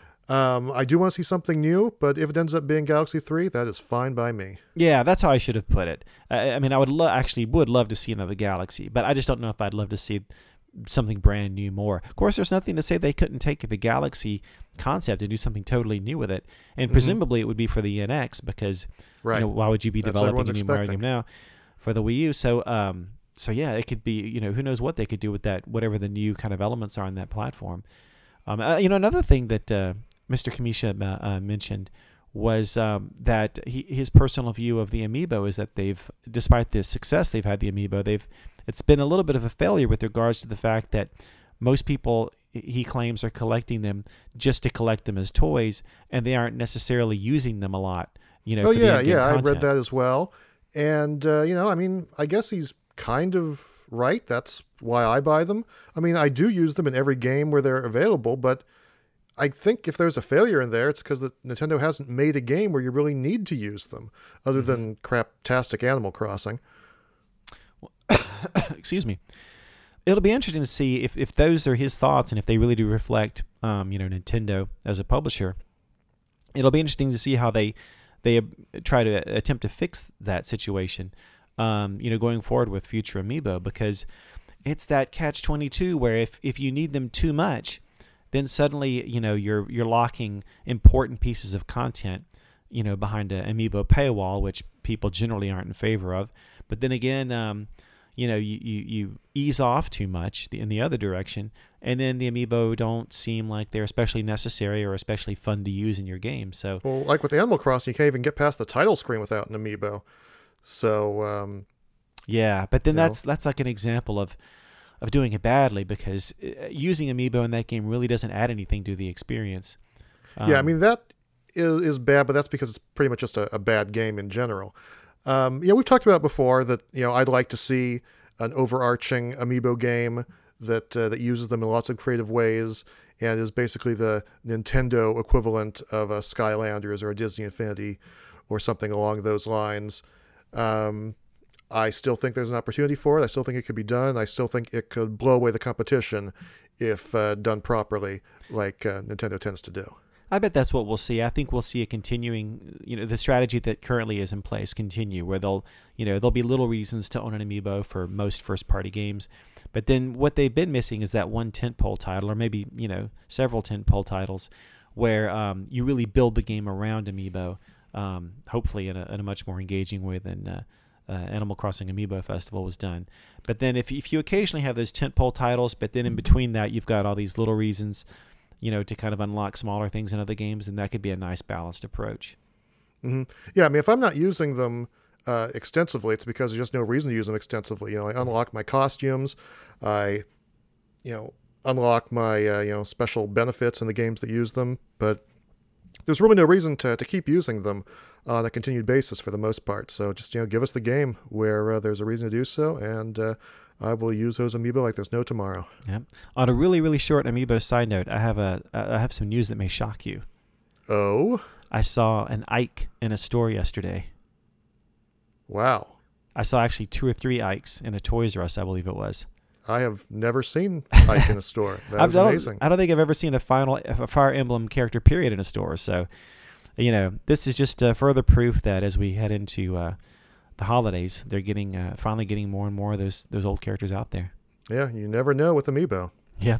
Um, I do want to see something new, but if it ends up being Galaxy three, that is fine by me. Yeah, that's how I should have put it. I, I mean, I would lo- actually would love to see another Galaxy, but I just don't know if I'd love to see something brand new more. Of course, there's nothing to say they couldn't take the Galaxy concept and do something totally new with it. And presumably mm-hmm. it would be for the N X because right. you know, why would you be that's developing a new expecting. Mario game now for the Wii U? So, um, So yeah, it could be, you know, who knows what they could do with that, whatever the new kind of elements are on that platform. Um, uh, you know, another thing that uh, Mister Kamisha uh, uh, mentioned was um, that he, his personal view of the Amiibo is that they've, despite the success they've had the Amiibo, they've it's been a little bit of a failure with regards to the fact that most people, he claims, are collecting them just to collect them as toys, and they aren't necessarily using them a lot. You know, oh for yeah, the yeah, content. I read that as well, and uh, you know, I mean, I guess he's kind of right. That's why I buy them. I mean, I do use them in every game where they're available, but I think if there's a failure in there, it's because the Nintendo hasn't made a game where you really need to use them, other mm-hmm. than craptastic Animal Crossing. Excuse me. It'll be interesting to see if, if those are his thoughts and if they really do reflect, um, you know, Nintendo as a publisher. It'll be interesting to see how they they try to attempt to fix that situation. Um, you know, going forward with future Amiibo, because it's that catch twenty-two where if, if you need them too much, then suddenly, you know, you're you're locking important pieces of content, you know, behind an Amiibo paywall, which people generally aren't in favor of. But then again, um, you know, you, you, you ease off too much in the other direction, and then the Amiibo don't seem like they're especially necessary or especially fun to use in your game. So, well, like with Animal Crossing, you can't even get past the title screen without an Amiibo. So um, yeah, but then that's know. that's like an example of of doing it badly, because using Amiibo in that game really doesn't add anything to the experience. Um, yeah, I mean, that is, is bad, but that's because it's pretty much just a, a bad game in general. Um, you know, we've talked about before that, you know, I'd like to see an overarching Amiibo game that uh, that uses them in lots of creative ways and is basically the Nintendo equivalent of a Skylanders or a Disney Infinity or something along those lines. Um, I still think there's an opportunity for it. I still think it could be done. I still think it could blow away the competition if uh, done properly, like uh, Nintendo tends to do. I bet that's what we'll see. I think we'll see a continuing, you know, the strategy that currently is in place continue, where they'll, you know, there'll be little reasons to own an Amiibo for most first-party games, But then what they've been missing is that one tentpole title, or maybe, you know, several tentpole titles, where um, you really build the game around Amiibo, um, hopefully in a, in a much more engaging way than uh, uh, Animal Crossing Amiibo Festival was done. But then if, if you occasionally have those tentpole titles, but then in between that you've got all these little reasons, you know, to kind of unlock smaller things in other games, and that could be a nice balanced approach. Mm-hmm. Yeah, I mean, if I'm not using them uh, extensively, it's because there's just no reason to use them extensively. You know, I unlock my costumes, I, you know, unlock my, uh, you know, special benefits in the games that use them, but there's really no reason to, to keep using them on a continued basis for the most part. So just, you know, give us the game where uh, there's a reason to do so, and uh, I will use those Amiibo like there's no tomorrow. Yep. On a really, really short Amiibo side note, I have a I have some news that may shock you. Oh? I saw an Ike in a store yesterday. Wow. I saw actually two or three Ikes in a Toys R Us, I believe it was. I have never seen Ike in a store. That is I amazing. I don't think I've ever seen a final a Fire Emblem character period in a store. So, you know, this is just uh, further proof that as we head into uh, the holidays, they're getting uh, finally getting more and more of those those old characters out there. Yeah, you never know with Amiibo. Yeah.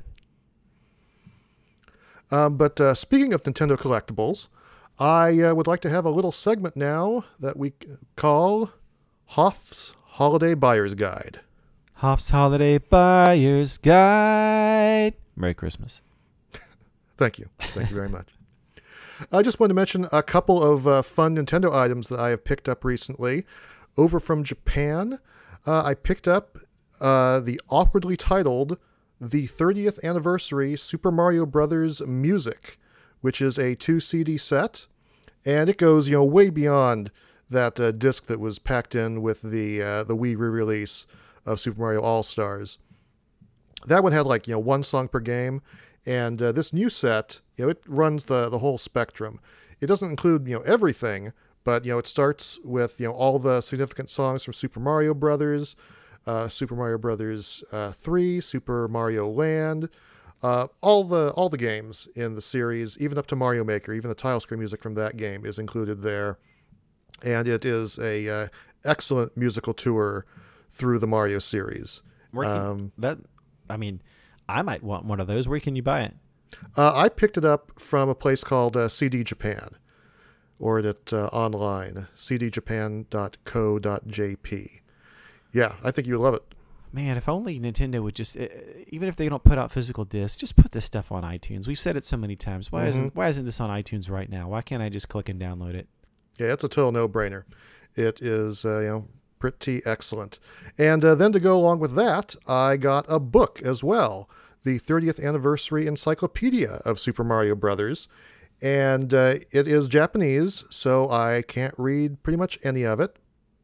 Um, but uh, speaking of Nintendo collectibles, I uh, would like to have a little segment now that we call Hoff's Holiday Buyer's Guide. Hoff's Holiday Buyer's Guide. Merry Christmas. Thank you. Thank you very much. I just wanted to mention a couple of uh, fun Nintendo items that I have picked up recently. Over from Japan, uh, I picked up uh, the awkwardly titled The thirtieth Anniversary Super Mario Brothers Music, which is a two C D set, and it goes, you know, way beyond that uh, disc that was packed in with the uh, the Wii re-release of Super Mario All-Stars. That one had like, you know, one song per game, and uh, this new set, you know, it runs the the whole spectrum. It doesn't include, you know, everything, but, you know, it starts with, you know, all the significant songs from Super Mario Brothers, uh, Super Mario Brothers uh, three, Super Mario Land, uh, all the all the games in the series, even up to Mario Maker. Even the title screen music from that game is included there, and it is a uh, excellent musical tour through the Mario series. Where can, um, that, I mean, I might want one of those. Where can you buy it? Uh, I picked it up from a place called uh, C D Japan, or at uh, online, c d japan dot co dot j p. Yeah, I think you'll love it. Man, if only Nintendo would just, uh, even if they don't put out physical discs, just put this stuff on iTunes. We've said it so many times. Why mm-hmm. isn't Why isn't this on iTunes right now? Why can't I just click and download it? Yeah, it's a total no-brainer. It is, uh, you know, pretty excellent. And uh, then to go along with that, I got a book as well, the thirtieth Anniversary Encyclopedia of Super Mario Brothers. And uh, it is Japanese, so I can't read pretty much any of it.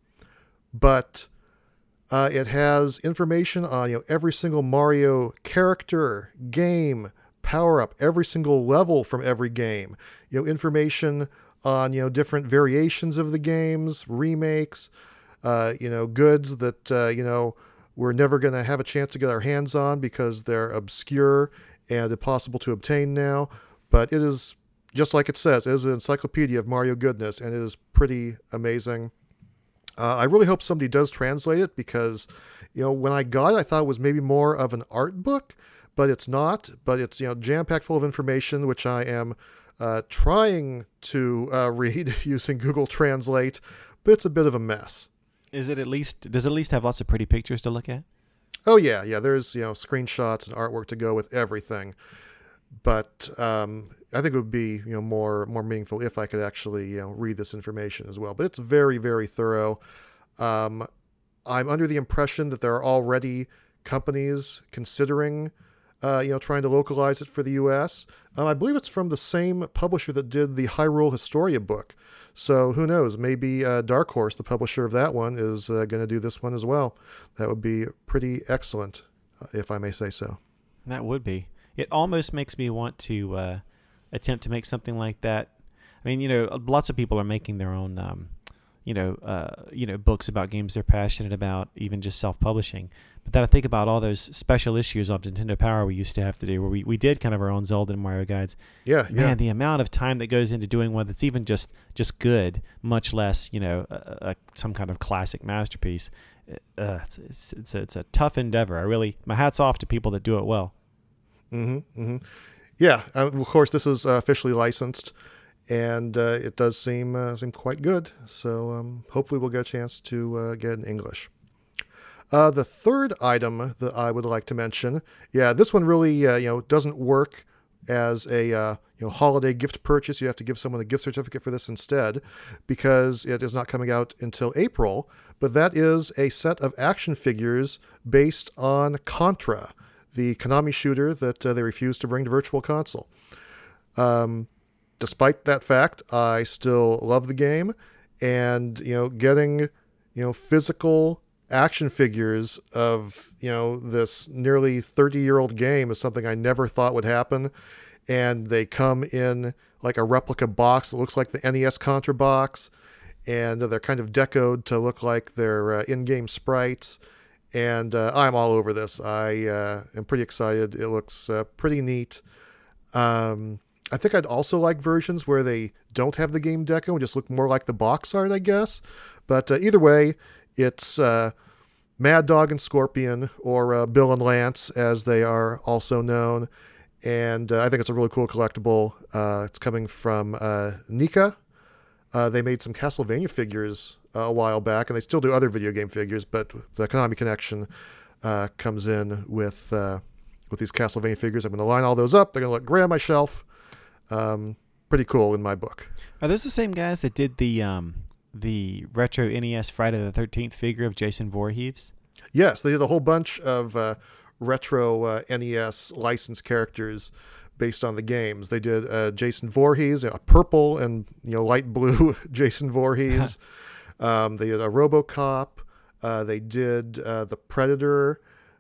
But uh, it has information on, you know, every single Mario character, game, power-up, every single level from every game. You know, information on, you know, different variations of the games, remakes, uh, you know, goods that, uh, you know, we're never going to have a chance to get our hands on because they're obscure and impossible to obtain now. But it is, just like it says, it is an encyclopedia of Mario goodness, and it is pretty amazing. Uh, I really hope somebody does translate it because, you know, when I got it, I thought it was maybe more of an art book, but it's not. But it's, you know, jam-packed full of information, which I am uh, trying to uh, read using Google Translate, but it's a bit of a mess. Is it at least, does it at least have lots of pretty pictures to look at? Oh, yeah, yeah. There's, you know, screenshots and artwork to go with everything. But um, I think it would be, you know, more more meaningful if I could actually, you know, read this information as well. But it's very, very thorough. Um, I'm under the impression that there are already companies considering, uh, you know, trying to localize it for the U S. Um, I believe it's from the same publisher that did the Hyrule Historia book. So who knows? Maybe uh, Dark Horse, the publisher of that one, is uh, going to do this one as well. That would be pretty excellent, uh, if I may say so. That would be. It almost makes me want to uh, attempt to make something like that. I mean, you know, lots of people are making their own, um, you know, uh, you know, books about games they're passionate about, even just self-publishing. But then I think about all those special issues on Nintendo Power we used to have to do, where we, we did kind of our own Zelda and Mario guides. Yeah, Man, yeah. the amount of time that goes into doing one that's even just just good, much less, you know, a, a, some kind of classic masterpiece, uh, it's, it's it's a, it's a tough endeavor. I really my hat's off to people that do it well. Mm-hmm. Mm-hmm. Yeah. Uh, of course, this is uh, officially licensed, and uh, it does seem uh, seem quite good. So um, hopefully, we'll get a chance to uh, get it in English. Uh, the third item that I would like to mention, yeah, this one really uh, you know doesn't work as a uh, you know holiday gift purchase. You have to give someone a gift certificate for this instead, because it is not coming out until April. But that is a set of action figures based on Contra, the Konami shooter that uh, they refused to bring to Virtual Console. Um, despite that fact, I still love the game, and you know getting you know physical action figures of you know this nearly thirty year old game is something I never thought would happen. And they come in like a replica box that looks like the N E S Contra box, and they're kind of decoed to look like their uh, in-game sprites. And uh, I'm all over this. I uh, am pretty excited. It looks uh, pretty neat. Um, I think I'd also like versions where they don't have the game deco and just look more like the box art, I guess. But uh, either way, it's uh, Mad Dog and Scorpion, or uh, Bill and Lance, as they are also known. And uh, I think it's a really cool collectible. Uh, it's coming from uh, Nika. Uh, they made some Castlevania figures uh, a while back, and they still do other video game figures, but the Konami connection uh, comes in with uh, with these Castlevania figures. I'm going to line all those up. They're going to look great on my shelf. Um, pretty cool in my book. Are those the same guys that did the um, the retro N E S Friday the thirteenth figure of Jason Voorhees? Yes, they did a whole bunch of uh, retro uh, N E S licensed characters based on the games. They did uh, Jason Voorhees, a purple and you know light blue Jason Voorhees. um, they did a RoboCop. Uh, they did uh, the Predator,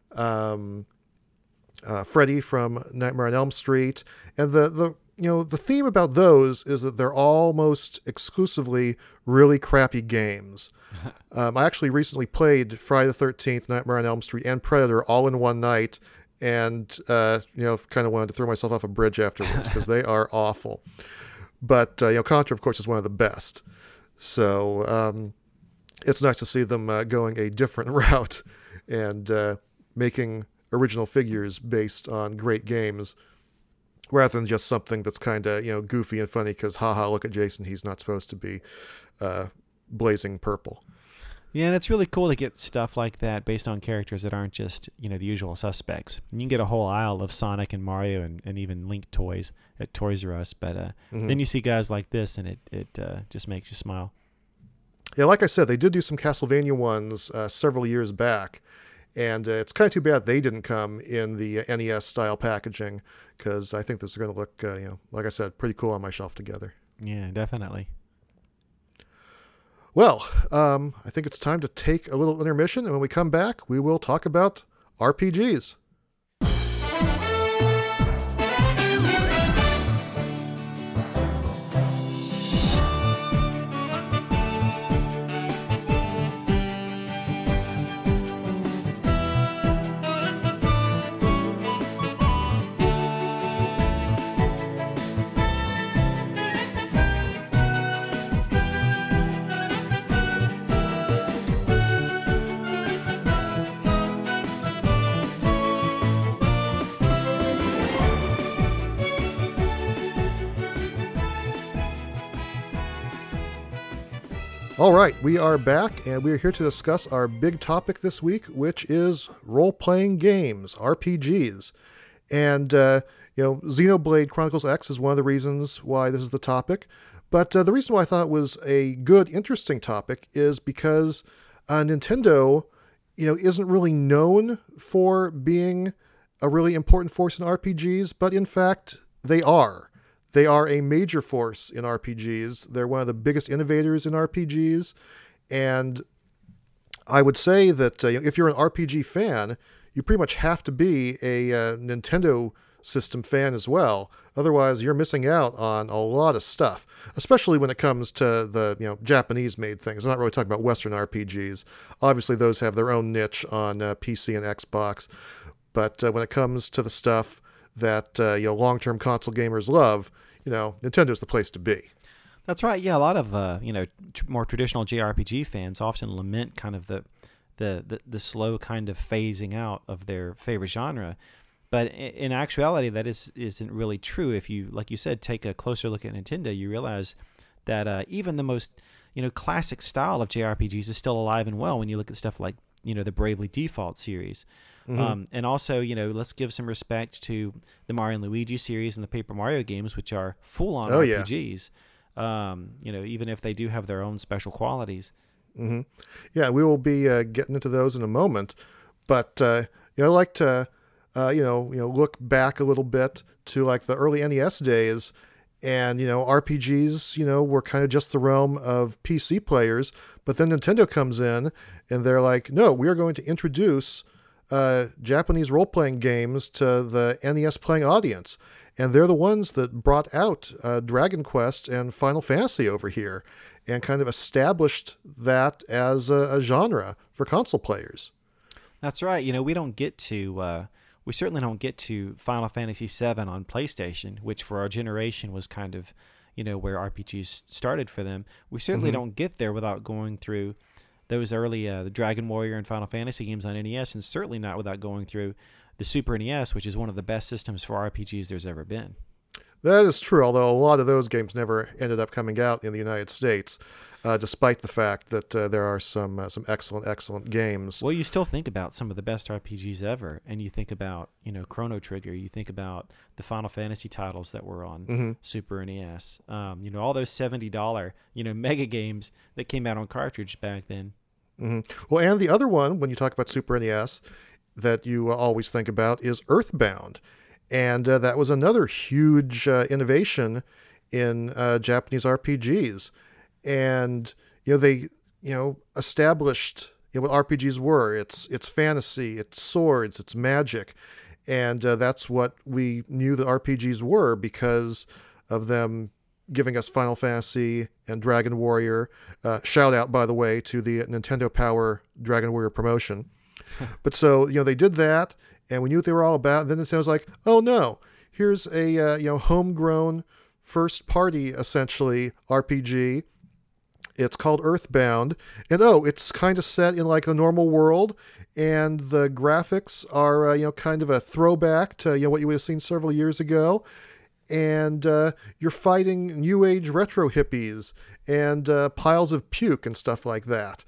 um, uh, Freddy from Nightmare on Elm Street, and the the you know the theme about those is that they're almost exclusively really crappy games. Um, I actually recently played Friday the thirteenth, Nightmare on Elm Street, and Predator all in one night, and uh, you know, kind of wanted to throw myself off a bridge afterwards because they are awful. But uh, you know, Contra, of course, is one of the best. So um, it's nice to see them uh, going a different route and uh, making original figures based on great games, rather than just something that's kind of you know goofy and funny because haha, look at Jason, he's not supposed to be uh, blazing purple. Yeah, and it's really cool to get stuff like that based on characters that aren't just, you know, the usual suspects. And you can get a whole aisle of Sonic and Mario and, and even Link toys at Toys R Us, but uh, mm-hmm. then you see guys like this, and it, it uh, just makes you smile. Yeah, like I said, they did do some Castlevania ones uh, several years back, and uh, it's kind of too bad they didn't come in the N E S-style packaging, because I think this is going to look, uh, you know, like I said, pretty cool on my shelf together. Yeah, definitely. Well, um, I think it's time to take a little intermission, and when we come back, we will talk about R P Gs. All right, we are back, and we are here to discuss our big topic this week, which is role-playing games, R P Gs. And, uh, you know, Xenoblade Chronicles X is one of the reasons why this is the topic. But uh, the reason why I thought it was a good, interesting topic is because uh, Nintendo, you know, isn't really known for being a really important force in R P Gs, but in fact, they are. They are a major force in R P Gs. They're one of the biggest innovators in R P Gs. And I would say that uh, if you're an R P G fan, you pretty much have to be a uh, Nintendo system fan as well. Otherwise, you're missing out on a lot of stuff, especially when it comes to the you know Japanese-made things. I'm not really talking about Western R P Gs. Obviously, those have their own niche on uh, P C and Xbox. But uh, when it comes to the stuff that uh, you know long-term console gamers love, you know, Nintendo's the place to be. That's right. Yeah, a lot of uh, you know tr- more traditional J R P G fans often lament kind of the the, the, the slow kind of phasing out of their favorite genre. But in actuality, that is, isn't really true. If you, like you said, take a closer look at Nintendo, you realize that uh, even the most, you know, classic style of J R P Gs is still alive and well when you look at stuff like, you know, the Bravely Default series. Mm-hmm. Um, and also, you know, let's give some respect to the Mario and Luigi series and the Paper Mario games, which are full-on oh, R P Gs. Yeah. Um, you know, even if they do have their own special qualities. Mm-hmm. Yeah, we will be uh, getting into those in a moment. But, uh, you know, I like to... Uh, you know, you know, look back a little bit to like the early N E S days, and you know, R P Gs, you know, were kind of just the realm of P C players. But then Nintendo comes in, and they're like, "No, we are going to introduce uh, Japanese role-playing games to the N E S playing audience," and they're the ones that brought out uh, Dragon Quest and Final Fantasy over here, and kind of established that as a, a genre for console players. That's right. You know, we don't get to. Uh... We certainly don't get to Final Fantasy seven on PlayStation, which for our generation was kind of, you know, where R P Gs started for them. We certainly mm-hmm. don't get there without going through those early uh, the Dragon Warrior and Final Fantasy games on N E S, and certainly not without going through the Super N E S, which is one of the best systems for R P Gs there's ever been. That is true, although a lot of those games never ended up coming out in the United States, uh, despite the fact that uh, there are some uh, some excellent, excellent games. Well, you still think about some of the best R P Gs ever, and you think about, you know, Chrono Trigger, you think about the Final Fantasy titles that were on mm-hmm. Super N E S. Um, you know, all those seventy dollars, you know, mega games that came out on cartridge back then. Mm-hmm. Well, and the other one, when you talk about Super N E S, that you uh, always think about is Earthbound. And uh, that was another huge uh, innovation in uh, Japanese R P Gs. And, you know, they, you know, established, you know, what R P Gs were. It's it's fantasy, it's swords, it's magic. And uh, that's what we knew that R P Gs were because of them giving us Final Fantasy and Dragon Warrior. Uh, shout out, by the way, to the Nintendo Power Dragon Warrior promotion. But so, you know, they did that. And we knew what they were all about. And then Nintendo's like, oh no, here's a uh, you know homegrown, first party essentially R P G. It's called Earthbound, and oh, it's kind of set in like the normal world, and the graphics are uh, you know kind of a throwback to you know what you would have seen several years ago, and uh, you're fighting new age retro hippies and uh, piles of puke and stuff like that,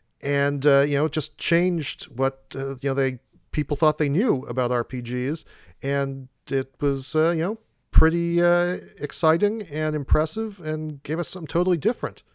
and uh, you know it just changed what uh, you know they. people thought they knew about R P Gs, and it was, uh, you know, pretty uh, exciting and impressive and gave us something totally different.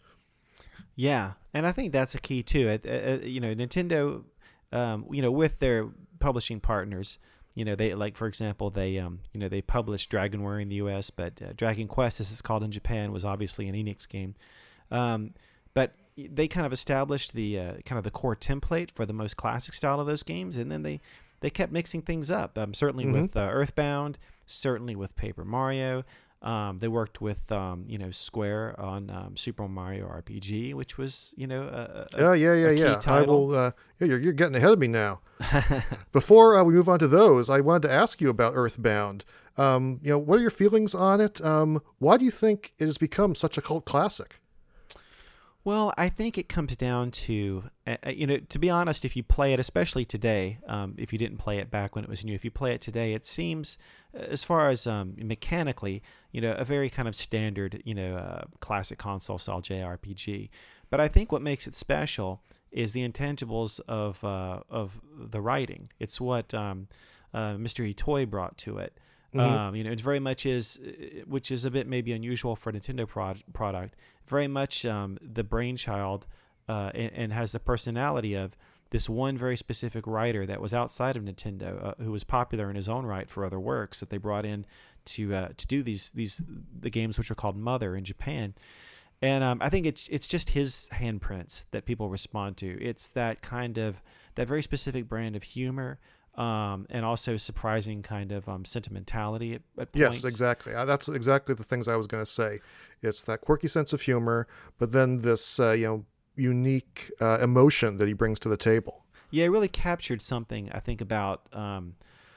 Yeah, and I think that's a key too. Uh, uh, you know, Nintendo, um, you know, with their publishing partners, you know, they like, for example, they, um, you know, they published Dragon Warrior in the U S, but uh, Dragon Quest, as it's called in Japan, was obviously an Enix game. Um, but they kind of established the uh, kind of the core template for the most classic style of those games, and then they, they kept mixing things up. Um, certainly mm-hmm. with uh, Earthbound, certainly with Paper Mario. Um, they worked with um, you know Square on um, Super Mario R P G, which was you know a, a, oh yeah yeah a key yeah. title. I will. Uh, yeah, you're you're getting ahead of me now. Before uh, we move on to those, I wanted to ask you about Earthbound. Um, you know, what are your feelings on it? Um, why do you think it has become such a cult classic? Well, I think it comes down to, uh, you know, to be honest, if you play it, especially today, um, if you didn't play it back when it was new, if you play it today, it seems, as far as um, mechanically, you know, a very kind of standard, you know, uh, classic console style J R P G. But I think what makes it special is the intangibles of uh, of the writing. It's what um, uh, Mister Itoi brought to it. Mm-hmm. Um, you know, it very much is, which is a bit maybe unusual for a Nintendo prod- product, very much um, the brainchild uh, and, and has the personality of this one very specific writer that was outside of Nintendo, uh, who was popular in his own right for other works that they brought in to uh, to do these these the games which are called Mother in Japan. And um, I think it's it's just his handprints that people respond to. It's that kind of that very specific brand of humor. Um, and also surprising kind of um, sentimentality at, at points. Yes, exactly. Uh, that's exactly the things I was going to say. It's that quirky sense of humor, but then this uh, you know unique uh, emotion that he brings to the table. Yeah, it really captured something, I think, about um,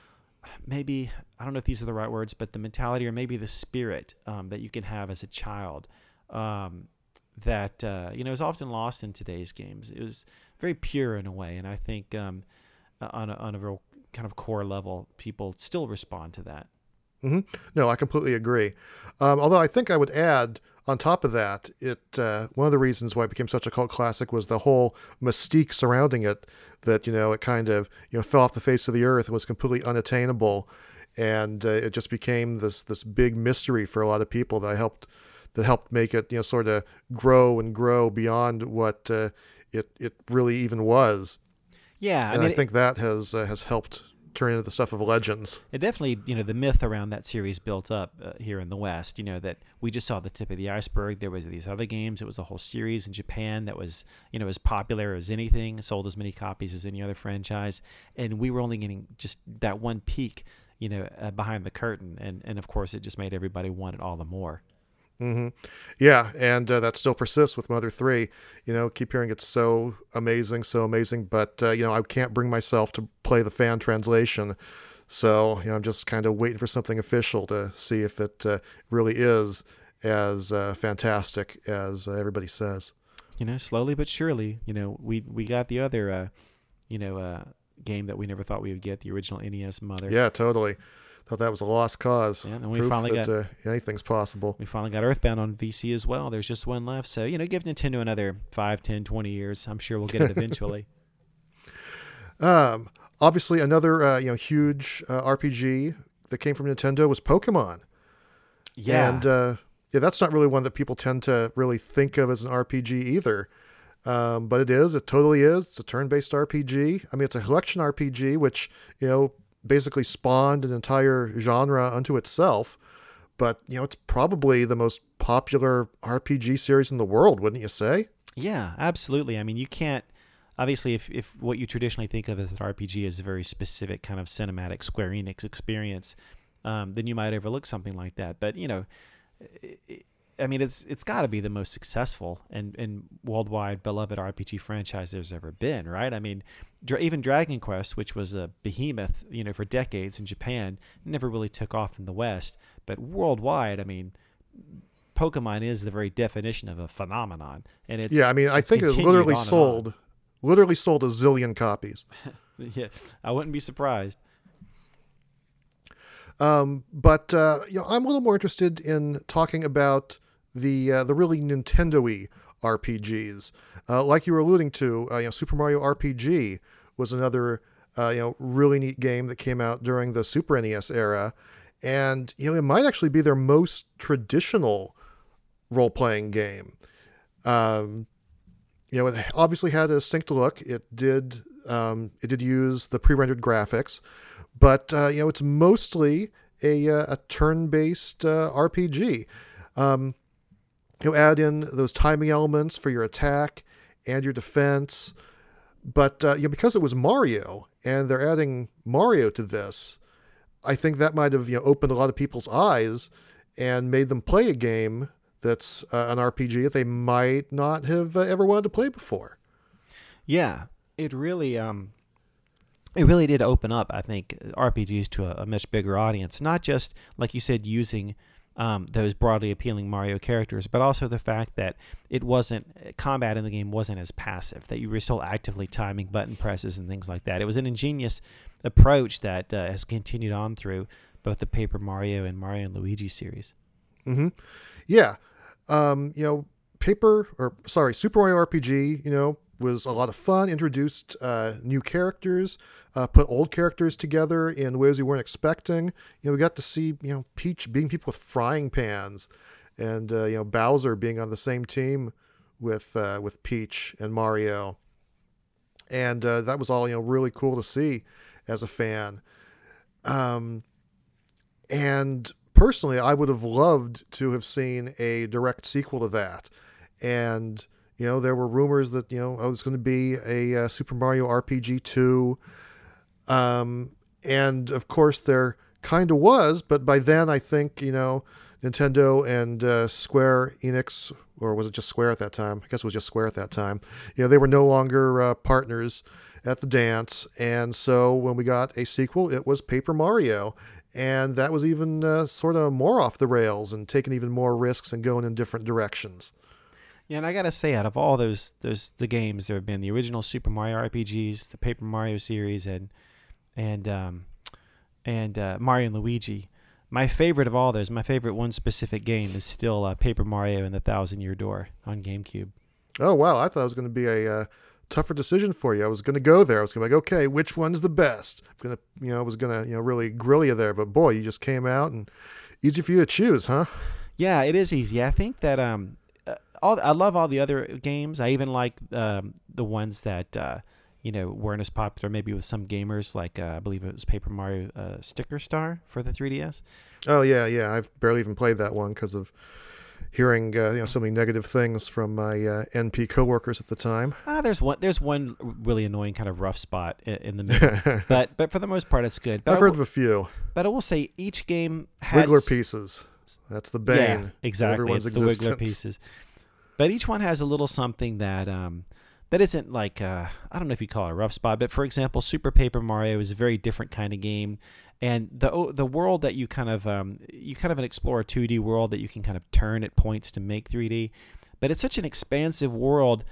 maybe, I don't know if these are the right words, but the mentality or maybe the spirit um, that you can have as a child. Um, that uh, you know is often lost in today's games. It was very pure in a way, and I think um, on a, on a real kind of core level, people still respond to that. Mm-hmm. No, I completely agree. Um, although I think I would add, on top of that, it uh, one of the reasons why it became such a cult classic was the whole mystique surrounding it. That you know it kind of you know fell off the face of the earth and was completely unattainable, and uh, it just became this this big mystery for a lot of people that helped that helped make it you know sort of grow and grow beyond what uh, it it really even was. Yeah, and I, mean, I think it, that has uh, has helped turn into the stuff of legends. It definitely, you know, the myth around that series built up uh, here in the West, you know, that we just saw the tip of the iceberg. There was these other games. It was a whole series in Japan that was, you know, as popular as anything, sold as many copies as any other franchise. And we were only getting just that one peek, you know, uh, behind the curtain. And, and of course, it just made everybody want it all the more. Mm-hmm. Yeah, and uh, that still persists with Mother three. You know, keep hearing it's so amazing, so amazing, but, uh, you know, I can't bring myself to play the fan translation. So, you know, I'm just kind of waiting for something official to see if it uh, really is as uh, fantastic as uh, everybody says. You know, slowly but surely, you know, we, we got the other, uh, you know, uh, game that we never thought we would get, the original N E S Mother. Yeah, totally. Thought that was a lost cause. Yeah, and we Proof finally that, got uh, anything's possible. We finally got Earthbound on V C as well. There's just one left. So, you know, give Nintendo another five, ten, twenty years. I'm sure we'll get it eventually. um, obviously, another uh, you know huge uh, R P G that came from Nintendo was Pokemon. Yeah. And uh, yeah, that's not really one that people tend to really think of as an R P G either. Um, but it is. It totally is. It's a turn-based R P G. I mean, it's a collection R P G, which, you know, basically spawned an entire genre unto itself. But, you know, it's probably the most popular R P G series in the world, wouldn't you say? Yeah, absolutely. I mean, you can't, obviously, if, if what you traditionally think of as an R P G is a very specific kind of cinematic Square Enix experience, um, then you might overlook something like that. But, you know, it, I mean, it's it's got to be the most successful and, and worldwide beloved R P G franchise there's ever been, right? I mean, dra- even Dragon Quest, which was a behemoth, you know, for decades in Japan, never really took off in the West. But worldwide, I mean, Pokemon is the very definition of a phenomenon, and it's yeah. I mean, I think it literally sold, literally sold a zillion copies. Yeah, I wouldn't be surprised. Um, but uh, you know, I'm a little more interested in talking about the uh, the really Nintendo-y R P Gs. Uh, like you were alluding to, uh, you know, Super Mario R P G was another uh, you know really neat game that came out during the Super N E S era, and you know it might actually be their most traditional role-playing game. Um, you know, it obviously had a synced look. It did um, it did use the pre-rendered graphics. But, uh, you know, it's mostly a, uh, a turn-based uh, R P G. Um, you add in those timing elements for your attack and your defense. But, uh, you know, because it was Mario, and they're adding Mario to this, I think that might have, you know, opened a lot of people's eyes and made them play a game that's uh, an R P G that they might not have uh, ever wanted to play before. Yeah, it really... um. It really did open up, I think, R P Gs to a, a much bigger audience. Not just, like you said, using um, those broadly appealing Mario characters, but also the fact that it wasn't, combat in the game wasn't as passive, that you were still actively timing button presses and things like that. It was an ingenious approach that uh, has continued on through both the Paper Mario and Mario and Luigi series. Mm-hmm. Yeah. Um, you know, Paper, or sorry, Super Mario R P G, you know, was a lot of fun, introduced uh, new characters, uh, put old characters together in ways we weren't expecting. You know, we got to see, you know, Peach beating people with frying pans, and, uh, you know, Bowser being on the same team with uh, with Peach and Mario. And uh, that was all, you know, really cool to see as a fan. Um, and personally, I would have loved to have seen a direct sequel to that. And... You know, there were rumors that, you know, oh, it's going to be a uh, Super Mario R P G two. Um, and, of course, there kind of was. But by then, I think, you know, Nintendo and uh, Square Enix, or was it just Square at that time? I guess it was just Square at that time. You know, they were no longer uh, partners at the dance. And so when we got a sequel, it was Paper Mario. And that was even uh, sort of more off the rails and taking even more risks and going in different directions. Yeah, and I gotta say, out of all those those the games, there have been the original Super Mario R P Gs, the Paper Mario series, and and um, and uh, Mario and Luigi. My favorite of all those, my favorite one specific game is still uh, Paper Mario and the Thousand Year Door on GameCube. Oh, wow. I thought it was going to be a uh, tougher decision for you. I was going to go there. I was going to be like, okay, which one's the best? I'm gonna, you know, I was going to, you know, really grill you there. But boy, you just came out and easy for you to choose, huh? Yeah, it is easy. I think that um, uh, all I love all the other games. I even like um, the ones that uh, you know weren't as popular, maybe with some gamers. Like uh, I believe it was Paper Mario uh, Sticker Star for the three D S. Oh yeah, yeah. I've barely even played that one because of hearing uh, you know so many negative things from my uh, N P coworkers at the time. Ah, there's one. There's one really annoying kind of rough spot in, in the middle, but but for the most part, it's good. But I've I heard will, of a few. But I will say each game had Wiggler pieces. That's the bane. Yeah, exactly. Of everyone's it's existence. the Wiggler pieces. But each one has a little something that um, that isn't like uh, I don't know if you call it a rough spot, but for example, Super Paper Mario is a very different kind of game, and the the world that you kind of um, you kind of explore a two D world that you can kind of turn at points to make three D, but it's such an expansive world.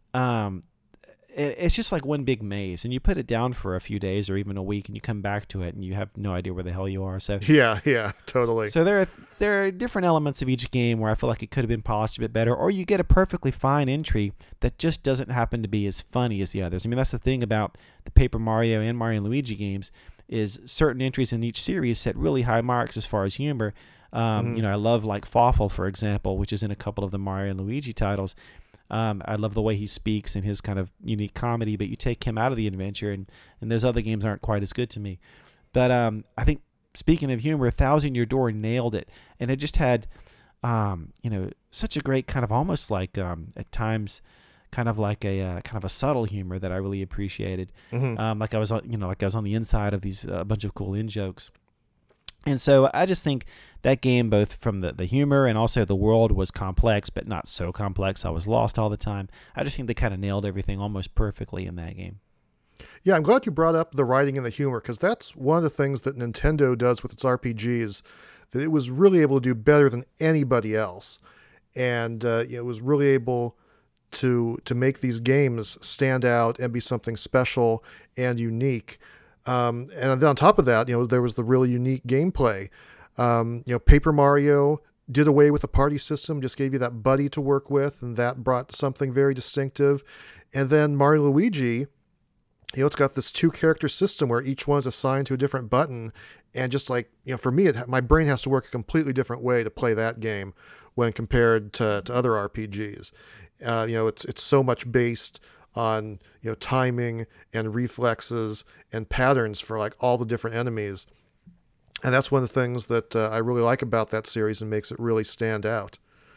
Um, it, it's just like one big maze, and you put it down for a few days or even a week, and you come back to it, and you have no idea where the hell you are. So yeah, yeah, totally. So there are there are different elements of each game where I feel like it could have been polished a bit better, or you get a perfectly fine entry that just doesn't happen to be as funny as the others. I mean, that's the thing about the Paper Mario and Mario and Luigi games is certain entries in each series set really high marks as far as humor. Um, mm-hmm. You know, I love like Fawful, for example, which is in a couple of the Mario and Luigi titles. Um, I love the way he speaks and his kind of unique comedy, but you take him out of the adventure, and, and those other games aren't quite as good to me. But um, I think, speaking of humor, Thousand Year Door nailed it, and it just had, um, you know, such a great kind of almost like um, at times, kind of like a uh, kind of a subtle humor that I really appreciated. Mm-hmm. Um, like I was, on, you know, like I was on the inside of these a uh, bunch of cool in jokes. And so I just think that game, both from the, the humor and also the world, was complex, but not so complex I was lost all the time. I just think they kind of nailed everything almost perfectly in that game. Yeah, I'm glad you brought up the writing and the humor, because that's one of the things that Nintendo does with its R P Gs that it was really able to do better than anybody else. And uh, it was really able to to make these games stand out and be something special and unique. Um, and then on top of that, you know, there was the really unique gameplay. Um, you know, Paper Mario did away with the party system, just gave you that buddy to work with, and that brought something very distinctive. And then Mario Luigi, you know, it's got this two-character system where each one is assigned to a different button, and just like, you know, for me, it, my brain has to work a completely different way to play that game when compared to, to other R P Gs. Uh, you know, it's it's so much based on, you know, timing and reflexes and patterns for like all the different enemies. And that's one of the things that uh, I really like about that series and makes it really stand out.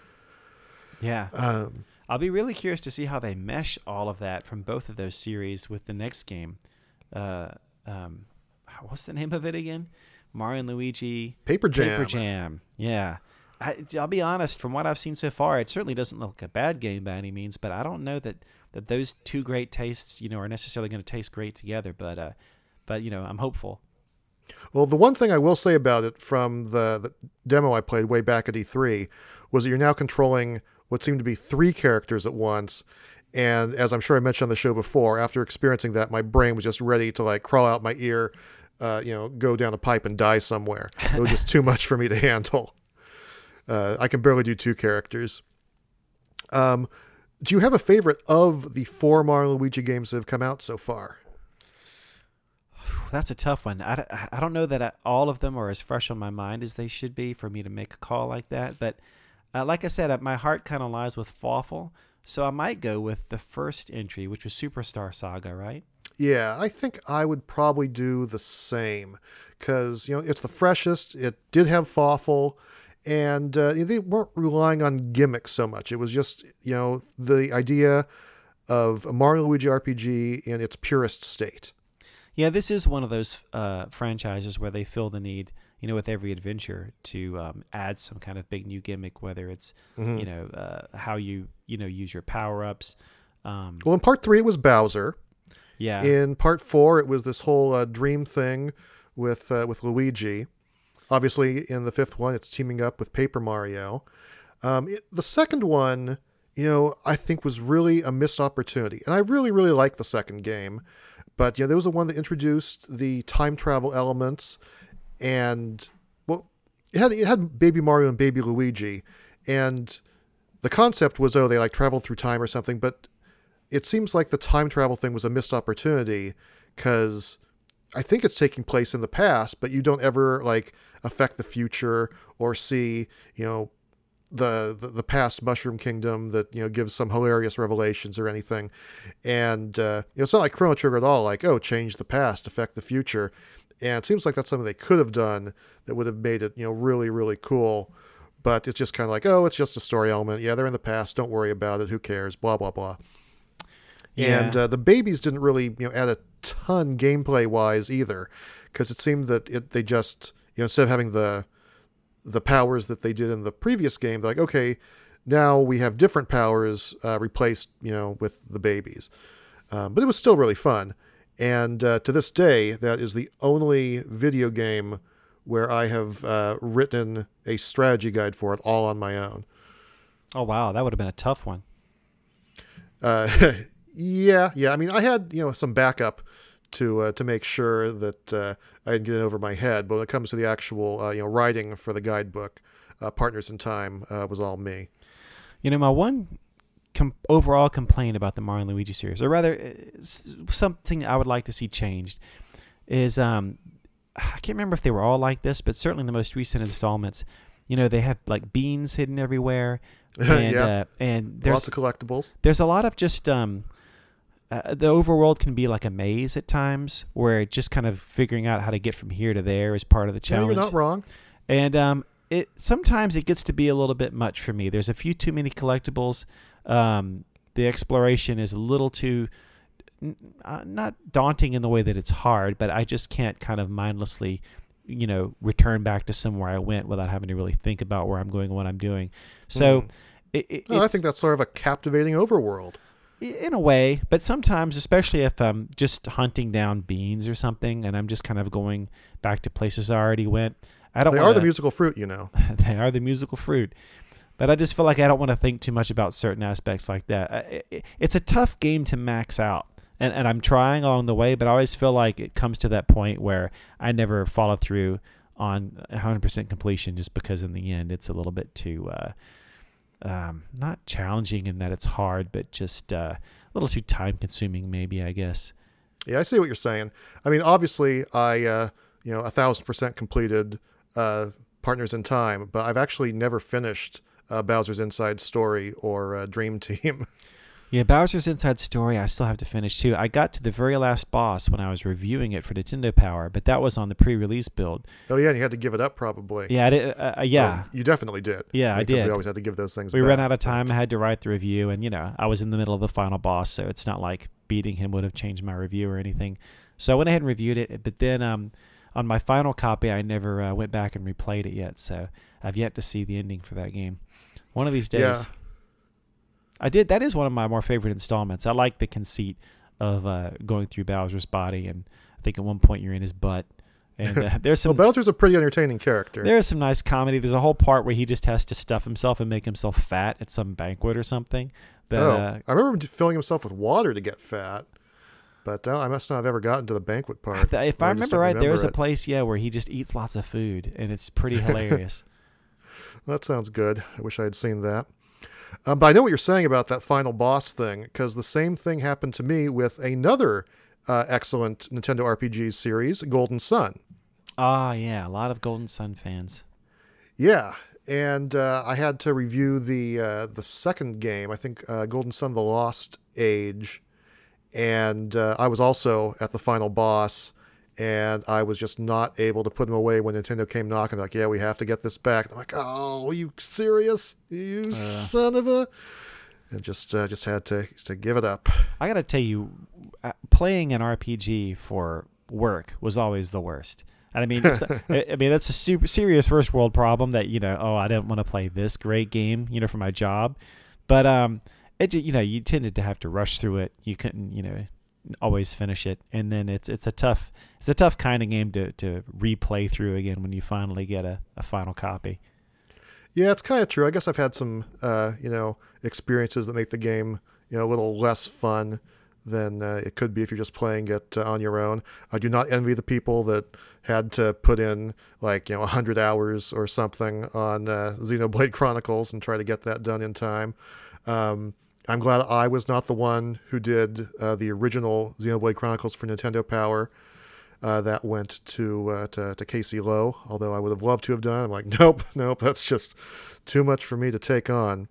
Yeah. Um, I'll be really curious to see how they mesh all of that from both of those series with the next game. Uh, um, what's the name of it again? Mario and Luigi. Paper Jam. Paper Jam. Yeah. I, I'll be honest, from what I've seen so far, it certainly doesn't look like a bad game by any means, but I don't know that that those two great tastes, you know, are necessarily going to taste great together. But, uh, but you know, I'm hopeful. Well, the one thing I will say about it from the, the demo I played way back at E three was that you're now controlling what seemed to be three characters at once. And as I'm sure I mentioned on the show before, after experiencing that, my brain was just ready to like crawl out my ear, uh, you know, go down a pipe and die somewhere. It was just too much for me to handle. Uh, I can barely do two characters. Um, do you have a favorite of the four Mario and Luigi games that have come out so far? That's a tough one. I, I don't know that I, all of them are as fresh on my mind as they should be for me to make a call like that. But uh, like I said, my heart kind of lies with Fawful. So I might go with the first entry, which was Superstar Saga, right? Yeah, I think I would probably do the same because, you know, it's the freshest. It did have Fawful. And uh, they weren't relying on gimmicks so much. It was just, you know, the idea of a Mario Luigi R P G in its purest state. Yeah, this is one of those uh, franchises where they feel the need, you know, with every adventure to um, add some kind of big new gimmick, whether it's, mm-hmm. you know, uh, how you, you know, use your power-ups. Um, well, in part three, it was Bowser. Yeah. In part four, it was this whole uh, dream thing with uh, with Luigi. Obviously, in the fifth one, it's teaming up with Paper Mario. Um, it, the second one you know, I think was really a missed opportunity. And I really, really like the second game. But, you know, there was the one that introduced the time travel elements. And, well, it had, it had Baby Mario and Baby Luigi. And the concept was, oh, they like traveled through time or something. But it seems like the time travel thing was a missed opportunity because I think it's taking place in the past, but you don't ever like affect the future or see, you know, the, the, the past Mushroom Kingdom that, you know, gives some hilarious revelations or anything. And, uh, you know, it's not like Chrono Trigger at all, like, oh, change the past, affect the future. And it seems like that's something they could have done that would have made it, you know, really, really cool. But it's just kind of like, oh, it's just a story element. Yeah, they're in the past. Don't worry about it. Who cares? Blah, blah, blah. Yeah. And uh, the babies didn't really, you know, add a ton gameplay-wise either, because it seemed that it, they just, you know, instead of having the the powers that they did in the previous game, they're like, okay, now we have different powers uh, replaced, you know, with the babies. Um, but it was still really fun. And uh, to this day, that is the only video game where I have uh, written a strategy guide for it all on my own. Oh, wow. That would have been a tough one. Uh, yeah, yeah. I mean, I had, you know, some backup to uh, to make sure that uh, I didn't get it over my head. But when it comes to the actual, uh, you know, writing for the guidebook, uh, Partners in Time uh, was all me. You know, my one com- overall complaint about the Mario and Luigi series, or rather something I would like to see changed, is um, I can't remember if they were all like this, but certainly in the most recent installments, you know, they have like beans hidden everywhere. And, yeah. uh, and there's lots of collectibles. There's a lot of just um, uh, the overworld can be like a maze at times, where just kind of figuring out how to get from here to there is part of the challenge. Yeah, you're not wrong. And um, it sometimes it gets to be a little bit much for me. There's a few too many collectibles. Um, the exploration is a little too n- uh, not daunting in the way that it's hard, but I just can't kind of mindlessly, you know, return back to somewhere I went without having to really think about where I'm going and what I'm doing. So. Mm. It, it, no, I think that's sort of a captivating overworld. In a way, but sometimes, especially if I'm just hunting down beans or something, and I'm just kind of going back to places I already went, I don't. They wanna, are the musical fruit, you know. They are the musical fruit, but I just feel like I don't want to think too much about certain aspects like that. It, it, it's a tough game to max out, and and I'm trying along the way, but I always feel like it comes to that point where I never follow through on one hundred percent completion, just because in the end it's a little bit too. Uh, Um, not challenging in that it's hard, but just uh, a little too time consuming, maybe, I guess. Yeah, I see what you're saying. I mean, obviously, I, uh, you know, a thousand percent completed uh, Partners in Time, but I've actually never finished uh, Bowser's Inside Story or uh, Dream Team. Yeah, Bowser's Inside Story, I still have to finish too. I got to the very last boss when I was reviewing it for Nintendo Power, but that was on the pre-release build. Oh yeah, and you had to give it up probably. Yeah, I did, uh, yeah. Oh, you definitely did. Yeah, I did. Because we always had to give those things We back. ran out of time. I had to write the review, and, you know, I was in the middle of the final boss, so it's not like beating him would have changed my review or anything. So I went ahead and reviewed it, but then um, on my final copy, I never uh, went back and replayed it yet, so I've yet to see the ending for that game. One of these days. Yeah. I did. That is one of my more favorite installments. I like the conceit of uh, going through Bowser's body, and I think at one point you're in his butt. And uh, there's some. Well, Bowser's a pretty entertaining character. There is some nice comedy. There's a whole part where he just has to stuff himself and make himself fat at some banquet or something. That, oh, uh, I remember him filling himself with water to get fat, but uh, I must not have ever gotten to the banquet part. If I remember right, remember there is it. a place, yeah, where he just eats lots of food, and it's pretty hilarious. Well, that sounds good. I wish I had seen that. Um, but I know what you're saying about that final boss thing, because the same thing happened to me with another uh, excellent Nintendo R P G series, Golden Sun. Ah, yeah, a lot of Golden Sun fans. Yeah, and uh, I had to review the uh, the second game, I think uh, Golden Sun: The Lost Age, and uh, I was also at the final boss, and I was just not able to put him away when Nintendo came knocking. They're like, yeah, we have to get this back. I'm like, oh, are you serious? You uh, son of a... And just uh, just had to to give it up. I got to tell you, uh, playing an R P G for work was always the worst. And I mean, it's the, I mean, that's a super serious first world problem that, you know, oh, I didn't want to play this great game, you know, for my job. But, um, it, you know, you tended to have to rush through it. You couldn't, you know, always finish it, and then it's it's a tough it's a tough kind of game to, to replay through again when you finally get a, a final copy. Yeah, it's kind of true. I guess I've had some, uh, you know, experiences that make the game, you know, a little less fun than uh, it could be if you're just playing it uh, on your own. I do not envy the people that had to put in like, you know, one hundred hours or something on uh, Xenoblade Chronicles and try to get that done in time. Um, I'm glad I was not the one who did uh, the original Xenoblade Chronicles for Nintendo Power. Uh, that went to, uh, to to Casey Lowe, although I would have loved to have done. I'm like, nope, nope, that's just too much for me to take on.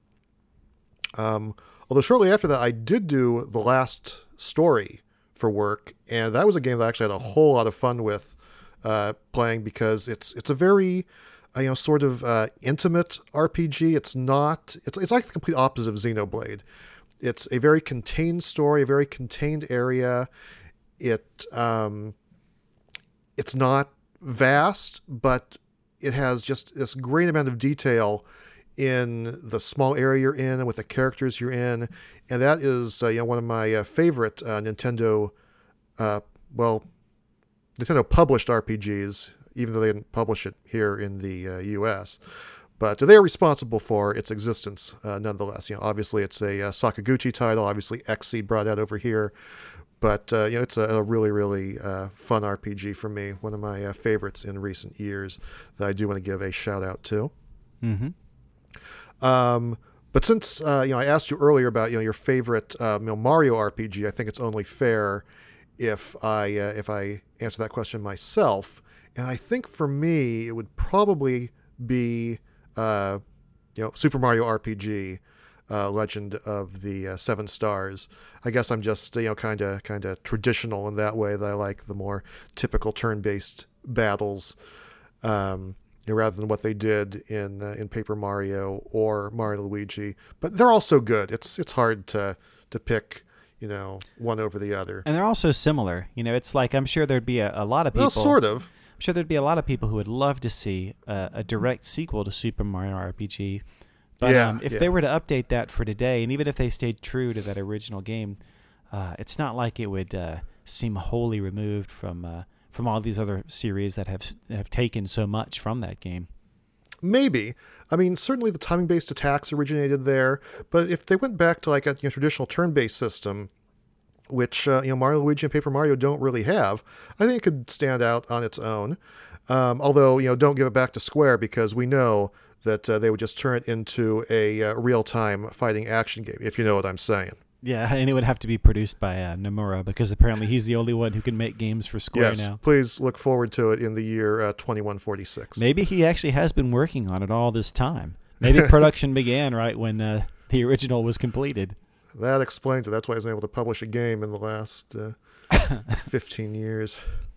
Um, although shortly after that, I did do the last story for work, and that was a game that I actually had a whole lot of fun with uh, playing because it's it's a very uh, you know sort of uh, intimate R P G. It's not it's it's like the complete opposite of Xenoblade. It's a very contained story, a very contained area. It um, it's not vast, but it has just this great amount of detail in the small area you're in and with the characters you're in, and that is uh, you know one of my uh, favorite uh, Nintendo, uh, well, Nintendo published R P Gs, even though they didn't publish it here in the uh, U S. But they are responsible for its existence uh, nonetheless. You know, obviously it's a uh, Sakaguchi title. Obviously, Xseed brought out over here. But, uh, you know, it's a, a really, really uh, fun R P G for me. One of my uh, favorites in recent years that I do want to give a shout out to. Mm-hmm. Um, but since, uh, you know, I asked you earlier about, you know, your favorite uh, you know, Mario R P G, I think it's only fair if I, uh, if I answer that question myself. And I think for me, it would probably be, uh, you know, Super Mario R P G. Uh, Legend of the uh, Seven Stars. I guess I'm just, you know, kind of kind of traditional in that way, that I like the more typical turn-based battles, um, you know, rather than what they did in uh, in Paper Mario or Mario and Luigi. But they're all so good. It's it's hard to to pick, you know, one over the other. And they're also similar. You know, it's like I'm sure there'd be a, a lot of people. Well, sort of. I'm sure there'd be a lot of people who would love to see a, a direct sequel to Super Mario R P G. But yeah, um, if yeah. they were to update that for today, and even if they stayed true to that original game, uh, it's not like it would uh, seem wholly removed from uh, from all these other series that have have taken so much from that game. Maybe. I mean, certainly the timing-based attacks originated there, but if they went back to like a you know, traditional turn-based system, which uh, you know Mario, Luigi, and Paper Mario don't really have, I think it could stand out on its own. Um, although, you know, don't give it back to Square, because we know that uh, they would just turn it into a uh, real-time fighting action game, if you know what I'm saying. Yeah, and it would have to be produced by uh, Nomura, because apparently he's the only one who can make games for Square yes, now. Please look forward to it in the year uh, twenty-one forty-six. Maybe he actually has been working on it all this time. Maybe production began right when uh, the original was completed. That explains it. That's why he's been able to publish a game in the last uh, fifteen years.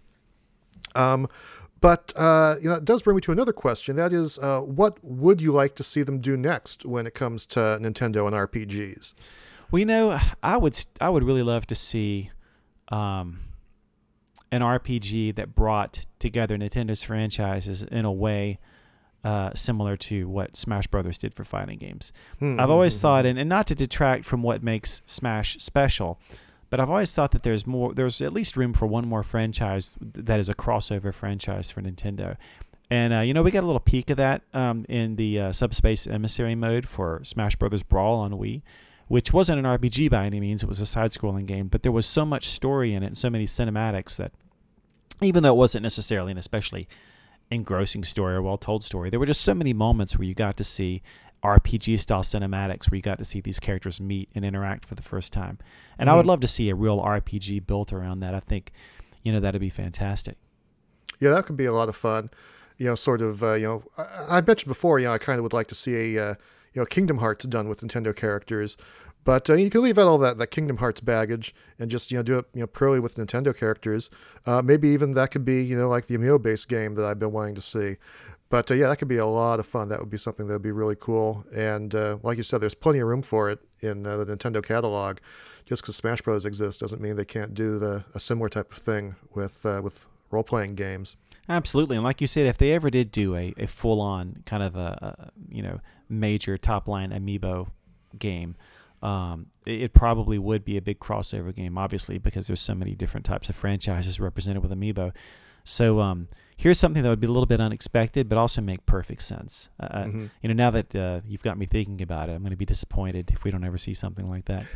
Um. But uh, you know, it does bring me to another question. That is, uh, what would you like to see them do next when it comes to Nintendo and R P Gs? Well, you know, I would I would really love to see um, an R P G that brought together Nintendo's franchises in a way uh, similar to what Smash Brothers did for fighting games. Mm-hmm. I've always thought, and, and not to detract from what makes Smash special, but I've always thought that there's more. There's at least room for one more franchise that is a crossover franchise for Nintendo, and uh, you know we got a little peek of that um, in the uh, Subspace Emissary mode for Smash Brothers Brawl on Wii, which wasn't an R P G by any means. It was a side-scrolling game, but there was so much story in it and so many cinematics that, even though it wasn't necessarily an especially engrossing story or well-told story, there were just so many moments where you got to see R P G-style cinematics where you got to see these characters meet and interact for the first time. And mm-hmm. I would love to see a real R P G built around that. I think, you know, that'd be fantastic. Yeah, that could be a lot of fun. You know, sort of, uh, you know, I, I mentioned before, you know, I kind of would like to see a, uh, you know, Kingdom Hearts done with Nintendo characters. But uh, you can leave out all that, that Kingdom Hearts baggage and just, you know, do it, you know, purely with Nintendo characters. Uh, maybe even that could be, you know, like the Amiibo-based game that I've been wanting to see. But uh, yeah, that could be a lot of fun. That would be something that would be really cool. And uh, like you said, there's plenty of room for it in uh, the Nintendo catalog. Just because Smash Bros. Exists doesn't mean they can't do the a similar type of thing with uh, with role-playing games. Absolutely. And like you said, if they ever did do a, a full-on kind of a, a you know major top-line Amiibo game, um, it, it probably would be a big crossover game, obviously, because there's so many different types of franchises represented with Amiibo. So, um, here's something that would be a little bit unexpected, but also make perfect sense. Uh, mm-hmm. You know, now that uh, you've got me thinking about it, I'm going to be disappointed if we don't ever see something like that.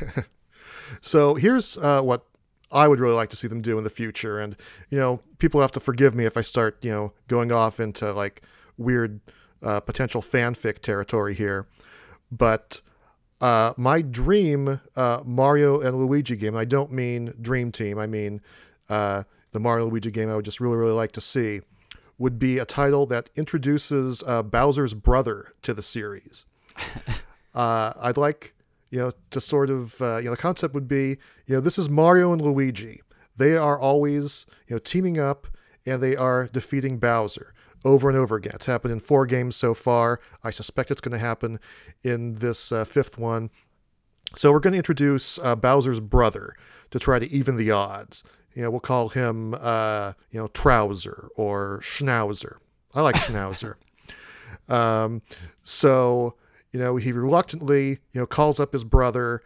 So here's uh, what I would really like to see them do in the future. And, you know, people have to forgive me if I start, you know, going off into like weird uh, potential fanfic territory here. But uh, my dream uh, Mario and Luigi game, I don't mean Dream Team, I mean uh, the Mario and Luigi game I would just really, really like to see, would be a title that introduces uh, Bowser's brother to the series. uh, I'd like... You know, to sort of, uh, you know, the concept would be, you know, this is Mario and Luigi. They are always, you know, teaming up and they are defeating Bowser over and over again. It's happened in four games so far. I suspect it's going to happen in this uh, fifth one. So we're going to introduce uh, Bowser's brother to try to even the odds. You know, we'll call him, uh, you know, Trouser or Schnauzer. I like Schnauzer. um, so... You know, he reluctantly, you know, calls up his brother,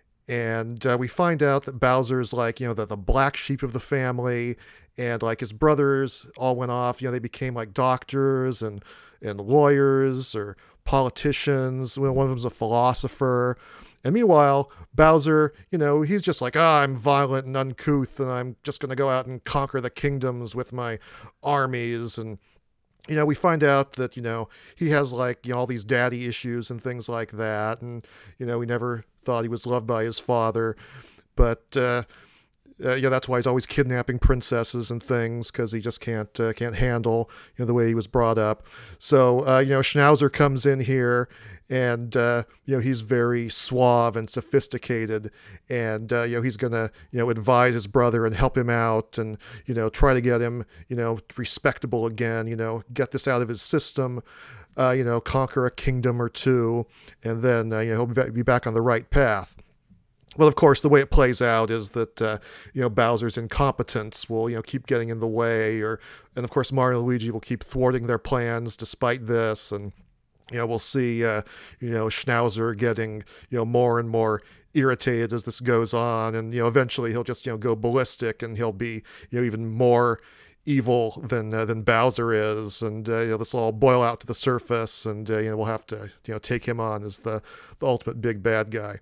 and uh, we find out that Bowser's like, you know, the, the black sheep of the family, and like his brothers all went off, you know, they became like doctors and, and lawyers or politicians. One of them's a philosopher. And meanwhile, Bowser, you know, he's just like, ah, I'm violent and uncouth, and I'm just going to go out and conquer the kingdoms with my armies. And you know, we find out that, you know, he has like, you know, all these daddy issues and things like that. And, you know, we never thought he was loved by his father. But, uh, uh, yeah, that's why he's always kidnapping princesses and things, because he just can't uh, can't handle, you know, the way he was brought up. So, uh, you know, Schnauzer comes in here and, uh, you know, he's very suave and sophisticated, and, uh, you know, he's going to, you know, advise his brother and help him out and, you know, try to get him, you know, respectable again, you know, get this out of his system, uh, you know, conquer a kingdom or two, and then, uh, you know, he'll be back on the right path. Well, of course, the way it plays out is that, uh, you know, Bowser's incompetence will, you know, keep getting in the way, or, and of course, Mario and Luigi will keep thwarting their plans despite this, and, you know, we'll see, uh, you know, Schnauzer getting, you know, more and more irritated as this goes on, and, you know, eventually he'll just, you know, go ballistic, and he'll be, you know, even more evil than uh, than Bowser is, and uh, you know, this will all boil out to the surface, and uh, you know, we'll have to, you know, take him on as the the ultimate big bad guy.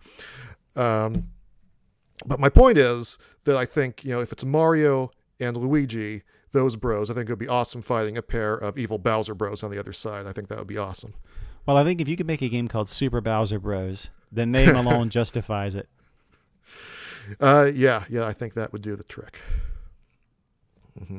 Um, but my point is that I think, you know, if it's Mario and Luigi, those bros, I think it would be awesome fighting a pair of evil Bowser bros on the other side. I think that would be awesome. Well, I think if you could make a game called Super Bowser Bros, the name alone justifies it. Uh, yeah, yeah, I think that would do the trick. Mm-hmm.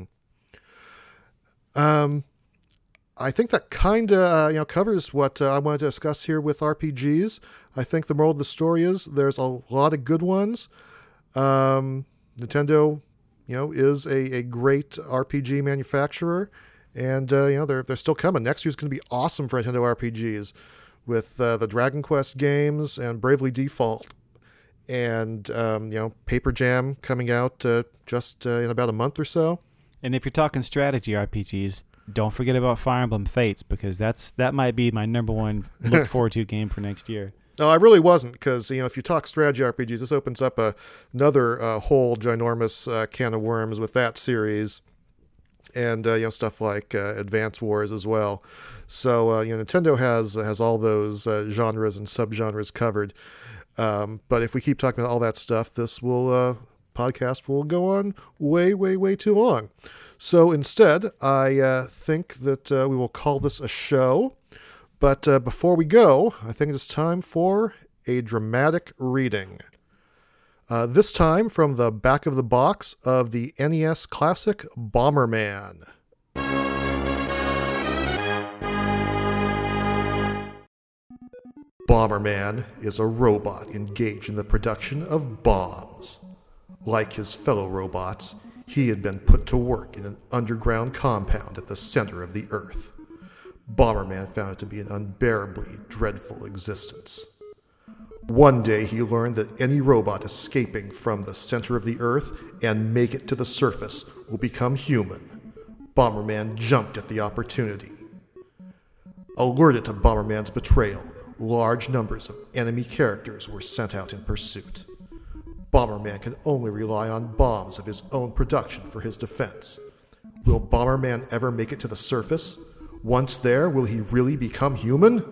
Um, I think that kind of uh, you know covers what uh, I wanted to discuss here with R P Gs. I think the moral of the story is there's a lot of good ones. Um, Nintendo, you know, is a, a great R P G manufacturer, and uh, you know they're they're still coming. Next year's going to be awesome for Nintendo R P Gs with uh, the Dragon Quest games and Bravely Default, and um, you know Paper Jam coming out uh, just uh, in about a month or so. And if you're talking strategy R P Gs, don't forget about Fire Emblem Fates, because that's that might be my number one look forward to game for next year. No, I really wasn't, because you know if you talk strategy R P Gs, this opens up a, another uh, whole ginormous uh, can of worms with that series, and uh, you know stuff like uh, Advance Wars as well. So uh, you know Nintendo has has all those uh, genres and subgenres covered. Um, but if we keep talking about all that stuff, this will uh, podcast will go on way, way, way too long. So instead, I uh, think that uh, we will call this a show. But uh, before we go, I think it's time for a dramatic reading. Uh, this time from the back of the box of the N E S classic Bomberman. Bomberman is a robot engaged in the production of bombs. Like his fellow robots, he had been put to work in an underground compound at the center of the Earth. Bomberman found it to be an unbearably dreadful existence. One day he learned that any robot escaping from the center of the Earth and make it to the surface will become human. Bomberman jumped at the opportunity. Alerted to Bomberman's betrayal, large numbers of enemy characters were sent out in pursuit. Bomberman can only rely on bombs of his own production for his defense. Will Bomberman ever make it to the surface? Once there, will he really become human?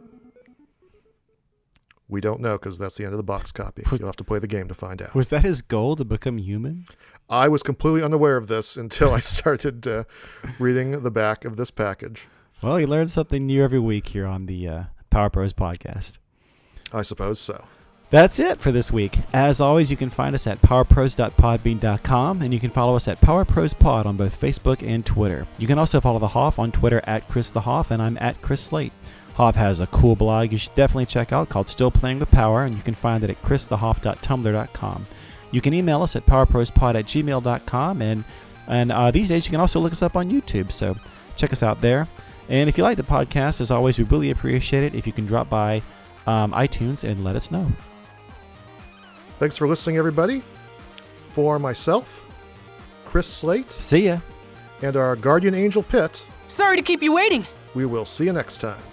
We don't know, because that's the end of the box copy. You'll have to play the game to find out. Was that his goal, to become human? I was completely unaware of this until I started uh, reading the back of this package. Well, you learn something new every week here on the uh, Power Pros podcast. I suppose so. That's it for this week. As always, you can find us at power pros dot podbean dot com, and you can follow us at PowerProsPod on both Facebook and Twitter. You can also follow the Hoff on Twitter at Chris the Hoff, and I'm at Chris Slate. Hoff has a cool blog you should definitely check out called Still Playing with Power, and you can find it at chris the hoff dot tumblr dot com. You can email us at powerprospod at gmail dot com, and, and uh, these days you can also look us up on YouTube, so check us out there. And if you like the podcast, as always, we really appreciate it if you can drop by um, iTunes and let us know. Thanks for listening, everybody. For myself, Chris Slate. See ya. And our guardian angel, Pitt. Sorry to keep you waiting. We will see you next time.